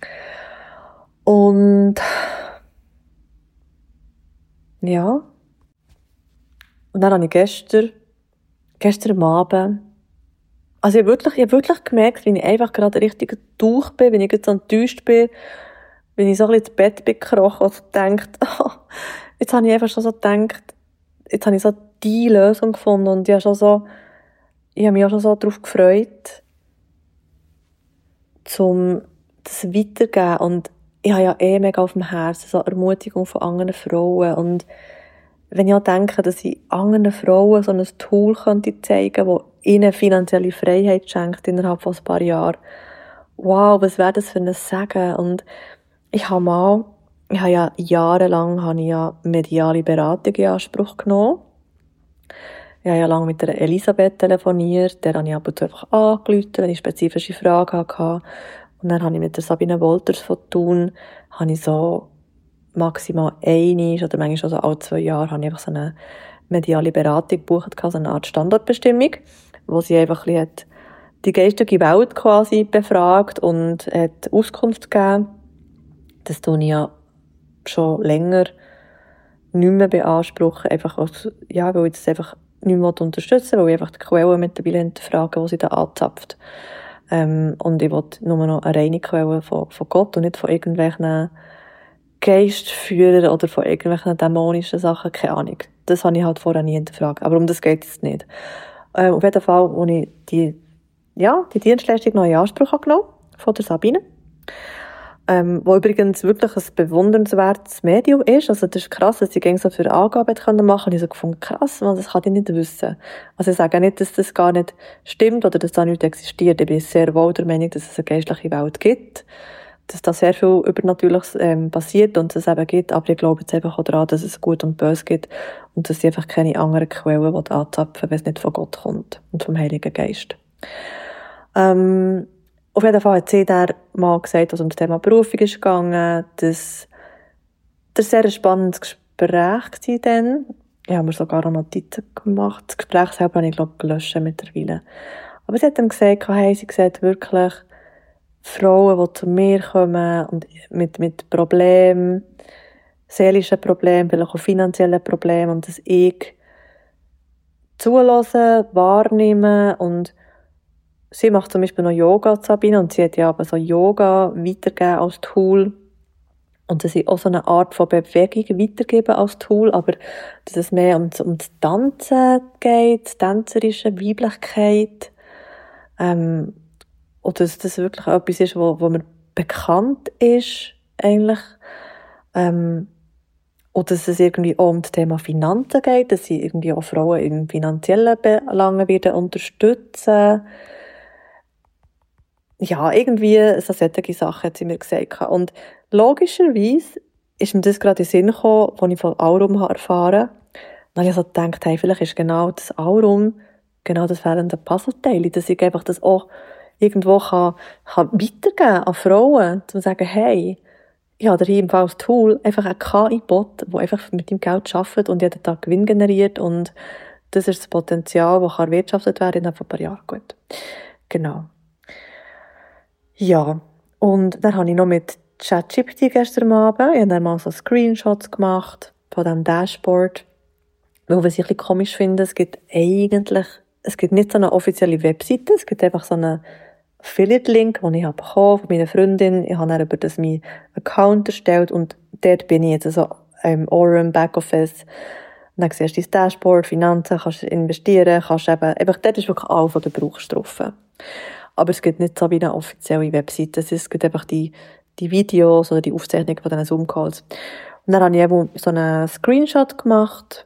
Und ja. Und dann habe ich gestern am Abend, also ich habe wirklich gemerkt, wie ich einfach gerade richtig durch bin, wie ich jetzt so enttäuscht bin, wenn ich so ein bisschen ins Bett bin gekrochen und gedacht, oh, jetzt habe ich einfach schon so gedacht, jetzt habe ich so die Lösung gefunden und ich habe mich auch schon so darauf gefreut, um das weiterzugeben. Und ich habe ja mega auf dem Herzen so Ermutigung von anderen Frauen. Und wenn ich auch denke, dass ich anderen Frauen so ein Tool könnte zeigen, das ihnen finanzielle Freiheit schenkt innerhalb von ein paar Jahren. Wow, was wäre das für ein Segen? Und ich habe ja jahrelang mediale Beratung in Anspruch genommen. Ich habe ja lange mit der Elisabeth telefoniert, der habe ich ab und zu einfach angerufen, wenn ich spezifische Fragen hatte. Und dann habe ich mit der Sabine Wolters von Thun, habe ich so maximal einmal oder manchmal schon so alle 2 Jahre, habe ich einfach so eine mediale Beratung gebucht, so eine Art Standortbestimmung, wo sie einfach ein bisschen die geistige Welt quasi befragt und hat Auskunft gegeben. Das tue ich ja schon länger nicht mehr beanspruchen, einfach weil ich das einfach nicht mehr unterstützen will, weil ich einfach die Quellen mittlerweile hinterfrage, die sie da anzapft. Und ich will nur noch eine reine Quelle von Gott und nicht von irgendwelchen Geistführern oder von irgendwelchen dämonischen Sachen, keine Ahnung. Das habe ich halt vorher nie hinterfragt. Aber um das geht es nicht. Auf jeden Fall, als ich die Dienstleistung noch in Anspruch genommen habe, von der Sabine, wo übrigens wirklich ein bewundernswertes Medium ist. Also das ist krass, dass sie so für Angaben machen können. Ich habe so gefunden, krass, das kann ich nicht wissen. Also ich sage nicht, dass das gar nicht stimmt oder dass da nichts existiert. Ich bin sehr wohl der Meinung, dass es eine geistliche Welt gibt, dass da sehr viel Übernatürliches passiert und es eben gibt. Aber ich glaube jetzt einfach auch daran, dass es Gut und Böse gibt und dass sie einfach keine anderen Quellen anzapfen, wenn es nicht von Gott kommt und vom Heiligen Geist. Auf jeden Fall hat sie da mal gesagt, was um das Thema Berufung ist gegangen, dass das sehr ein spannendes Gespräch war dann. Ich habe mir sogar auch Notizen gemacht. Das Gespräch selber habe ich, glaube ich, gelöscht mittlerweile. Aber sie hat dann gesagt, hey, sie sieht wirklich Frauen, die zu mir kommen und mit Problemen, seelischen Problemen, vielleicht auch finanziellen Problemen, und dass ich zulassen, wahrnehmen. Und sie macht zum Beispiel noch Yoga, Sabine, und sie hat ja aber so Yoga weitergegeben als Tool. Und dass ich auch so eine Art von Bewegung weitergeben als Tool, aber dass es mehr um das Tanzen geht, die tänzerische Weiblichkeit. Und dass das wirklich etwas ist, wo mir bekannt ist, eigentlich. Und dass es irgendwie auch um das Thema Finanzen geht, dass sie irgendwie auch Frauen in finanziellen Belangen wieder unterstützen. Ja, irgendwie so solche Sachen hat sie mir gesagt. Und logischerweise ist mir das gerade in den Sinn gekommen, als ich von Aurum erfahren habe. Dann habe ich so gedacht, hey, vielleicht ist genau das Aurum, genau das fehlende Puzzleteil, dass ich einfach das auch irgendwo kann weitergeben an Frauen, um zu sagen, hey, ich habe hier im Fall das Tool, einfach ein KI-Bot, der einfach mit dem Geld arbeitet und jeden Tag Gewinn generiert und das ist das Potenzial, das erwirtschaftet werden innerhalb von ein paar Jahren. Gut. Genau. Ja. Und dann habe ich noch mit ChatGPT gestern Abend, ich habe dann mal so Screenshots gemacht von diesem Dashboard. Weil, was ich ein bisschen komisch finde, es gibt nicht so eine offizielle Webseite, es gibt einfach so einen Affiliate-Link, den ich habe bekommen von meiner Freundin. Ich habe dann über das meinen Account erstellt und dort bin ich jetzt so im Aurum Backoffice. Und dann siehst du dein Dashboard, Finanzen, kannst investieren, kannst eben, dort ist wirklich alles, was du brauchst, drauf. Aber es gibt nicht so wie eine offizielle Webseite. Es gibt einfach die Videos oder die Aufzeichnungen von diesen Zoom-Calls. Und dann habe ich eben so einen Screenshot gemacht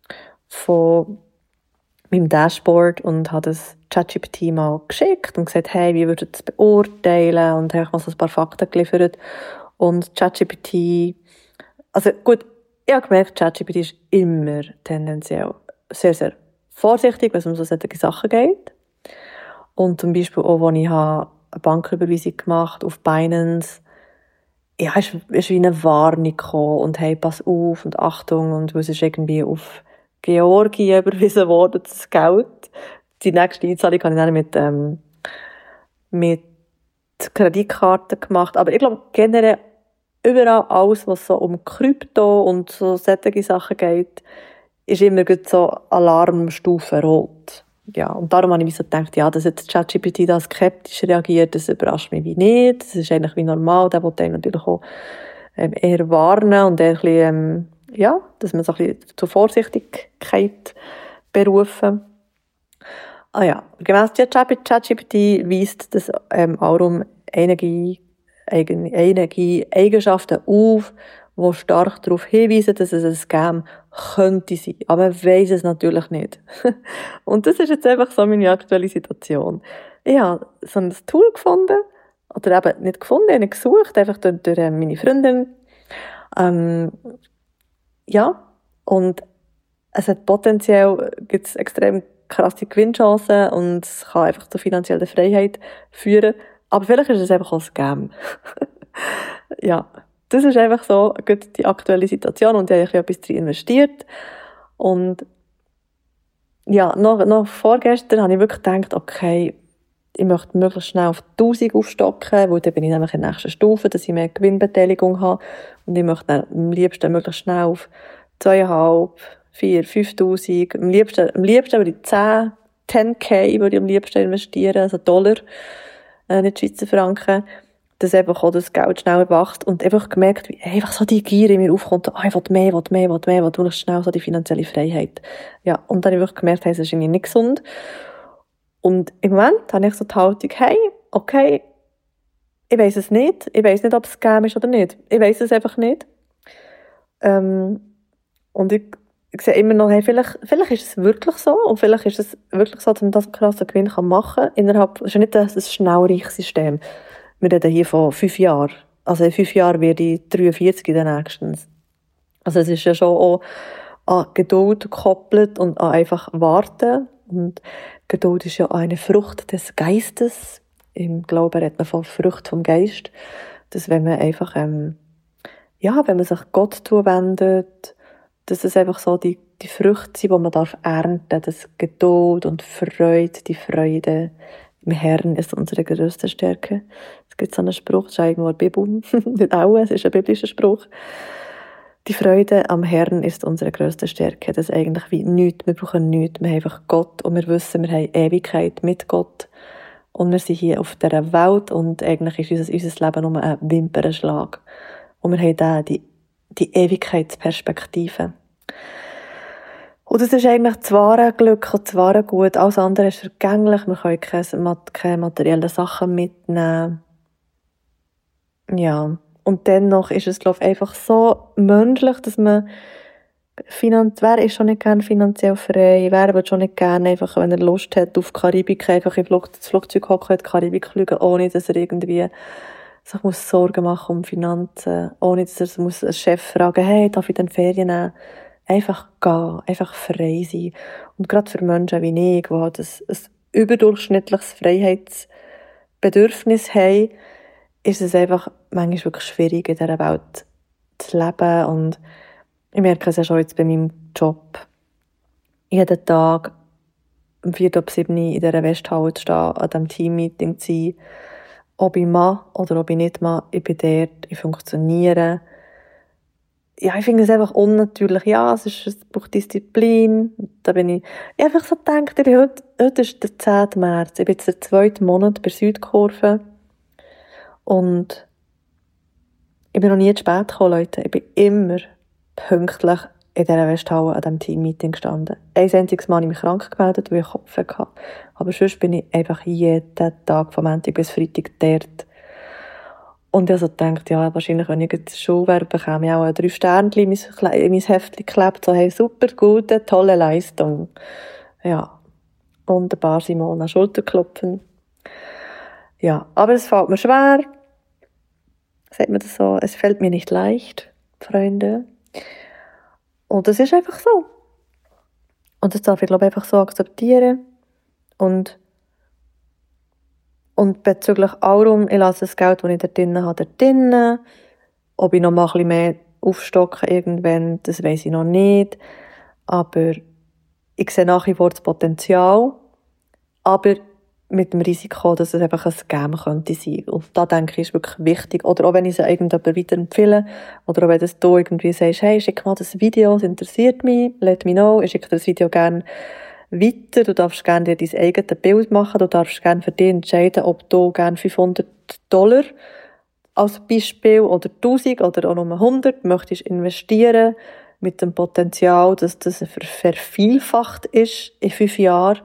von meinem Dashboard und habe das ChatGPT mal geschickt und gesagt, hey, wie würdet ihr das beurteilen? Und habe mal so ein paar Fakten geliefert. Und ChatGPT, also gut, ich habe gemerkt, ChatGPT ist immer tendenziell sehr, sehr vorsichtig, wenn es um so solche Sachen geht. Und zum Beispiel auch, als ich eine Banküberweisung gemacht auf Binance, ja, ist wie eine Warnung gekommen und hey, pass auf und Achtung und es ist irgendwie auf Georgien überwiesen worden, das Geld. Die nächste Einzahlung habe ich dann mit Kreditkarten gemacht. Aber ich glaube, generell überall alles, was so um Krypto und so solche Sachen geht, ist immer so Alarmstufe rot. Ja, und darum habe ich so gedacht, ja, dass jetzt ChatGPT da skeptisch reagiert, das überrascht mich wie nicht. Das ist eigentlich wie normal. Der will einen natürlich auch eher warnen und eher ein bisschen, ja, dass man so ein bisschen zur Vorsichtigkeit berufen. Ah ja, gemäss ChatGPT weist das Aurum einige Eigenschaften auf, die stark darauf hinweisen, dass es ein Scam könnte sein. Aber man weiss es natürlich nicht. Und das ist jetzt einfach so meine aktuelle Situation. Ich habe so ein Tool gefunden, oder eben nicht gefunden, ich habe gesucht, einfach durch meine Freundin. Ja, und es hat potenziell gibt's extrem krasse Gewinnchancen und es kann einfach zur finanziellen Freiheit führen. Aber vielleicht ist es einfach auch ein Scam. Ja, das ist einfach so die aktuelle Situation und ich habe etwas drin investiert. Und ja, noch vorgestern habe ich wirklich gedacht, okay, ich möchte möglichst schnell auf 1000 aufstocken, weil dann bin ich nämlich in der nächsten Stufe, dass ich mehr Gewinnbeteiligung habe. Und ich möchte dann am liebsten möglichst schnell auf 2.500, 4.000, 5.000. Am liebsten würde ich 10K würde ich am liebsten investieren, also Dollar, nicht Schweizer Franken, dass einfach auch das Geld schneller wächst und einfach gemerkt, wie einfach so die Gier in mir aufkommt, ich will mehr, schnell so die finanzielle Freiheit. Ja, und dann habe ich wirklich gemerkt, hey, das ist irgendwie nicht gesund. Und im Moment habe ich so die Haltung, hey, okay, ich weiss es nicht. Ich weiss nicht, ob es Scam ist oder nicht. Ich weiss es einfach nicht. Und ich sehe immer noch, hey, vielleicht ist es wirklich so. Und vielleicht ist es wirklich so, dass man das einen krassen Gewinn machen kann. Das ist ja nicht ein Schnellreich-System. Wir reden hier von 5 Jahren. Also in 5 Jahren werde ich 43 in den nächsten. Also es ist ja schon auch an Geduld gekoppelt und an einfach warten. Und Geduld ist ja eine Frucht des Geistes. Im Glauben redet man von Frucht vom Geist. Dass wenn man einfach, wenn man sich Gott zuwendet, dass es einfach so die Früchte sind, die man ernten darf. Das Geduld und Freude, die Freude im Herrn ist unsere grösste Stärke. Es gibt so einen Spruch, das ist irgendwo in der Bibel. Nicht auch, es ist ein biblischer Spruch. Die Freude am Herrn ist unsere grösste Stärke. Das ist eigentlich wie nichts. Wir brauchen nichts. Wir haben einfach Gott und wir wissen, wir haben Ewigkeit mit Gott. Und wir sind hier auf dieser Welt und eigentlich ist unser Leben nur ein Wimpernschlag. Und wir haben da die Ewigkeitsperspektive. Und das ist eigentlich das wahre Glück und das wahre Gut. Alles andere ist vergänglich. Wir können keine materiellen Sachen mitnehmen. Ja. Und dennoch ist es, glaube ich, einfach so menschlich, dass man wer ist schon nicht gerne finanziell frei? Wer will schon nicht gerne einfach, wenn er Lust hat, auf Karibik einfach das Flugzeug hocken, in die Karibik fliegen, ohne dass er irgendwie sich muss Sorgen machen um Finanzen, ohne dass er muss einen Chef fragen, hey, darf ich denn Ferien nehmen? Einfach gehen, einfach frei sein. Und gerade für Menschen wie ich, die halt ein überdurchschnittliches Freiheitsbedürfnis haben, ist es einfach manchmal wirklich schwierig, in dieser Welt zu leben. Und ich merke es ja schon jetzt bei meinem Job. Jeden Tag um 4:07 in dieser Westhalle zu stehen, an diesem Teammeeting zu sein, ob ich mache oder ob ich nicht mache, ich bin dort, ich funktioniere. Ja, ich finde es einfach unnatürlich. Ja, es braucht Disziplin. Da bin ich einfach so gedacht, heute ist der 10. März. Ich bin jetzt der 2. Monat bei Südkurve. Und ich bin noch nie zu spät gekommen, Leute. Ich bin immer pünktlich in dieser Westhalle an diesem Teammeeting gestanden. Ein einziges Mal habe ich mich krank gemeldet, weil ich Kopf hatte. Aber sonst bin ich einfach jeden Tag von Montag bis Freitag dort. Und ich habe so gedacht, ja, wahrscheinlich, wenn ich in der Schule wäre, bekäme ich auch ein 3 Sternchen in mein Heftchen geklebt. So, hey, super, gute, tolle Leistung. Ja. Und ein paar Simone an Schulterklopfen. Ja, aber es fällt mir schwer. Sagt man das so? Es fällt mir nicht leicht, Freunde. Und das ist einfach so. Und das darf ich, glaube ich, einfach so akzeptieren. Und bezüglich allem, ich lasse das Geld, das ich da drinnen habe, da drinnen. Ob ich noch mal ein bisschen mehr aufstocke irgendwann, das weiss ich noch nicht. Aber ich sehe nach wie vor das Potenzial. Aber mit dem Risiko, dass es einfach ein Scam könnte sein. Und da denke ich, ist wirklich wichtig. Oder auch wenn ich es irgendjemandem weiterempfehle, oder auch wenn du irgendwie sagst, hey, schick mal das Video, es interessiert mich, let me know, ich schicke das Video gerne weiter, du darfst gerne dir dein eigenes Bild machen, du darfst gerne für dich entscheiden, ob du gerne $500 als Beispiel oder 1000 oder auch nur 100 möchtest investieren, mit dem Potenzial, dass das vervielfacht ist in 5 Jahren.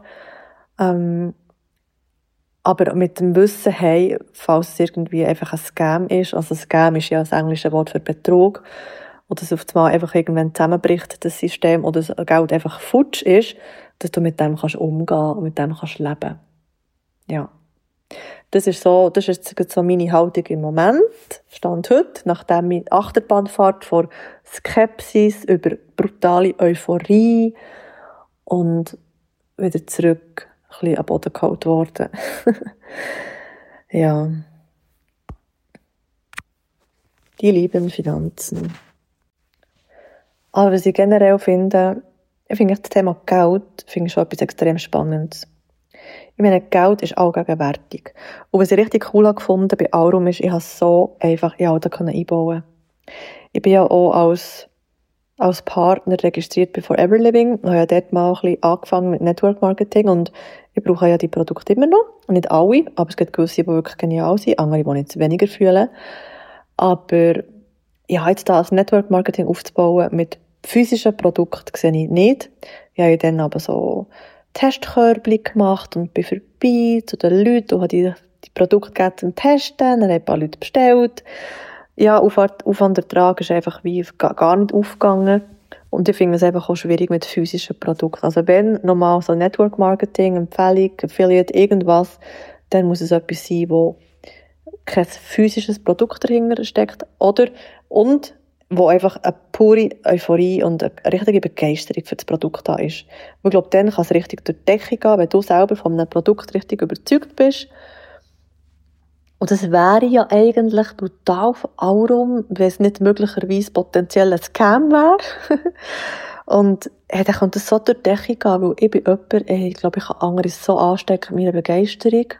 Aber mit dem Wissen, hey, falls es irgendwie einfach ein Scam ist, also Scam ist ja das englische Wort für Betrug, oder es auf einmal einfach irgendwann zusammenbricht, das System, oder das Geld einfach futsch ist, dass du mit dem kannst umgehen und mit dem kannst leben. Ja. Das ist jetzt so meine Haltung im Moment, Stand heute, nachdem meine Achterbahnfahrt vor Skepsis über brutale Euphorie und wieder zurück ein bisschen am Boden geholt worden. Ja. Die lieben Finanzen. Aber was ich generell finde, ich finde das Thema Geld finde ich schon etwas extrem Spannendes. Ich meine, Geld ist allgegenwärtig. Und was ich richtig cool gefunden bei Aurum ist, ich habe so einfach in Alten einbauen. Ich bin ja auch als Partner registriert bei Forever Living und habe ja dort mal ein bisschen angefangen mit Network Marketing und ich brauche ja die Produkte immer noch. Nicht alle, aber es gibt gewisse, die wirklich genial sind, andere, die ich jetzt weniger fühle. Aber ja, jetzt da als Network Marketing aufzubauen mit physischen Produkten sehe ich nicht. Ich habe dann aber so Testkörbchen gemacht und bin vorbei zu den Leuten und habe die Produkte zum Testen, dann haben ein paar Leute bestellt. Ja, Aufwandertrag ist einfach wie gar nicht aufgegangen. Und ich finde es einfach auch schwierig mit physischen Produkten. Also wenn nochmal so Network Marketing, Empfehlung, Affiliate, irgendwas, dann muss es etwas sein, wo kein physisches Produkt dahinter steckt. Und wo einfach eine pure Euphorie und eine richtige Begeisterung für das Produkt da ist. Und ich glaube, dann kann es richtig durch die Decke gehen, wenn du selber von einem Produkt richtig überzeugt bist. Und das wäre ja eigentlich total von allem, wenn es nicht möglicherweise potenziell ein Scam wäre. Und dann könnte es so durch die Decke gehen, weil ich bin jemand, ich glaube, ich kann andere so anstecken mit meiner Begeisterung.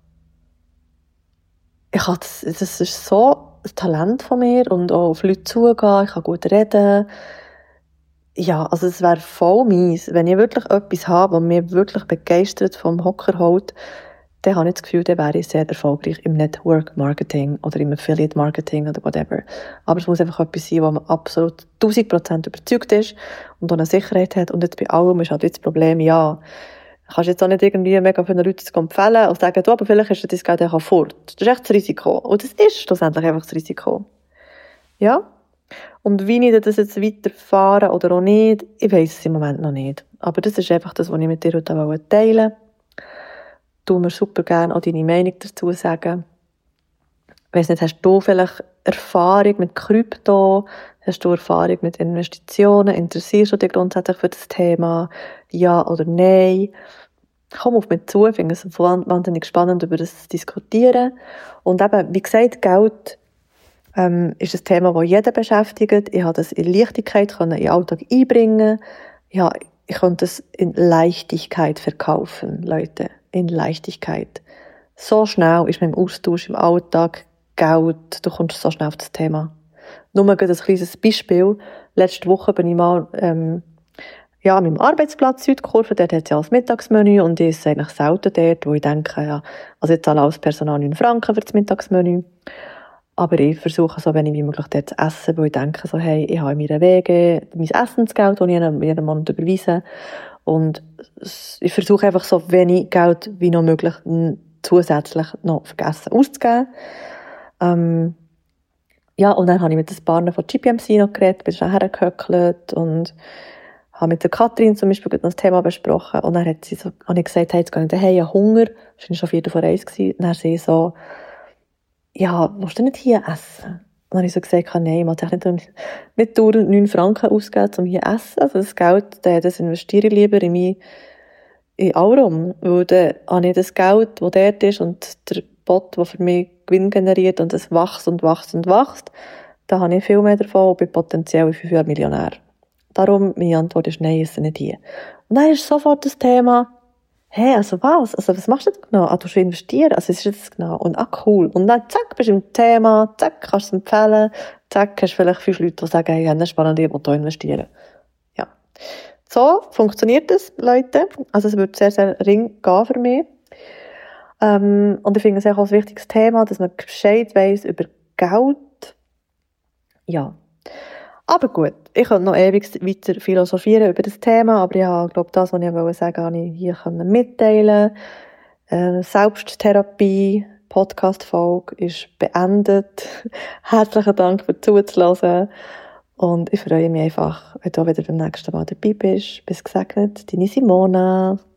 Das ist so ein Talent von mir und auch auf Leute zugehen, ich kann gut reden. Ja, also es wäre voll mies, wenn ich wirklich etwas habe, was mich wirklich begeistert vom Hocker holt, dann habe ich das Gefühl, dann wäre ich sehr erfolgreich im Network Marketing oder im Affiliate Marketing oder whatever. Aber es muss einfach etwas sein, wo man absolut 1000% überzeugt ist und auch eine Sicherheit hat. Und jetzt bei allem ist halt das Problem, ja, kannst jetzt auch nicht irgendwie mega viele Leute empfehlen und sagen, du, aber vielleicht ist dein Geld auch fort. Das ist echt das Risiko. Und das ist schlussendlich einfach das Risiko. Ja? Und wie ich das jetzt weiterfahre oder auch nicht, ich weiss es im Moment noch nicht. Aber das ist einfach das, was ich mit dir heute teilen wollte. Du mir super gerne auch deine Meinung dazu sagen. weiss nicht, hast du vielleicht Erfahrung mit Krypto? Hast du Erfahrung mit Investitionen? Interessierst du dich grundsätzlich für das Thema? Ja oder nein? Komm auf mich zu, ich finde es wahnsinnig spannend, über das zu diskutieren. Und eben, wie gesagt, Geld ist ein Thema, das jeden beschäftigt. Ich konnte das in Leichtigkeit in den Alltag einbringen. Ja, ich konnte es in Leichtigkeit verkaufen, Leute. In Leichtigkeit. So schnell ist man im Austausch im Alltag Geld, du kommst so schnell auf das Thema. Nur mal ein kleines Beispiel. Letzte Woche bin ich mal an meinem Arbeitsplatz Südkurve, dort hat es ja das Mittagsmenü und ich esse eigentlich selten dort, wo ich denke, ja, also ich zahle als Personal 9 Franken für das Mittagsmenü, aber ich versuche so wenig wie möglich dort zu essen, weil ich denke so, hey, ich habe in meiner Wege mein Essensgeld, das ich jeden Monat überweise und ich versuche einfach so wenig Geld wie noch möglich zusätzlich noch vergessen auszugeben. Und dann habe ich mit den Partnern von GPMC noch geredet, bin schnell hergehöckelt und habe mit der Katrin zum Beispiel das Thema besprochen. Und dann habe ich gesagt, hey, jetzt gehe ich daheim, ich habe Hunger. Das war schon 1:45 gewesen. Dann hat sie so, ja, willst du nicht hier essen? Und dann habe ich so gesagt, nein, ich muss nicht dauernd 9 Franken ausgeben, um hier zu essen. Also das Geld, das investiere ich lieber in Allrum. Weil dann habe ich das Geld, das dort ist und der Bot, der für mich Gewinn generiert und es wächst und wächst und wächst, da habe ich viel mehr davon und bin potenziell in 5 Jahren Millionär. Darum, meine Antwort ist nein, ist nicht hier. Und dann ist sofort das Thema, hey, also was? Also was machst du jetzt genau? Du willst investieren? Also was ist jetzt genau? Und cool. Und dann zack, bist du im Thema, zack, kannst du es empfehlen, zack, hast du vielleicht 5 Leute, die sagen, hey, ich habe eine spannende Idee, die investieren. Ja. So funktioniert das, Leute. Also es wird sehr, sehr ring gehen für mich. Und ich finde es auch ein wichtiges Thema, dass man Bescheid weiss über Geld. Ja. Aber gut, ich könnte noch ewig weiter philosophieren über das Thema, aber ich glaube, das, was ich sagen wollte, habe ich hier mitteilen. Selbsttherapie, Podcast-Folge ist beendet. Herzlichen Dank für zuzuhören. Und ich freue mich einfach, wenn du wieder beim nächsten Mal dabei bist. Bis gesegnet, deine Simona.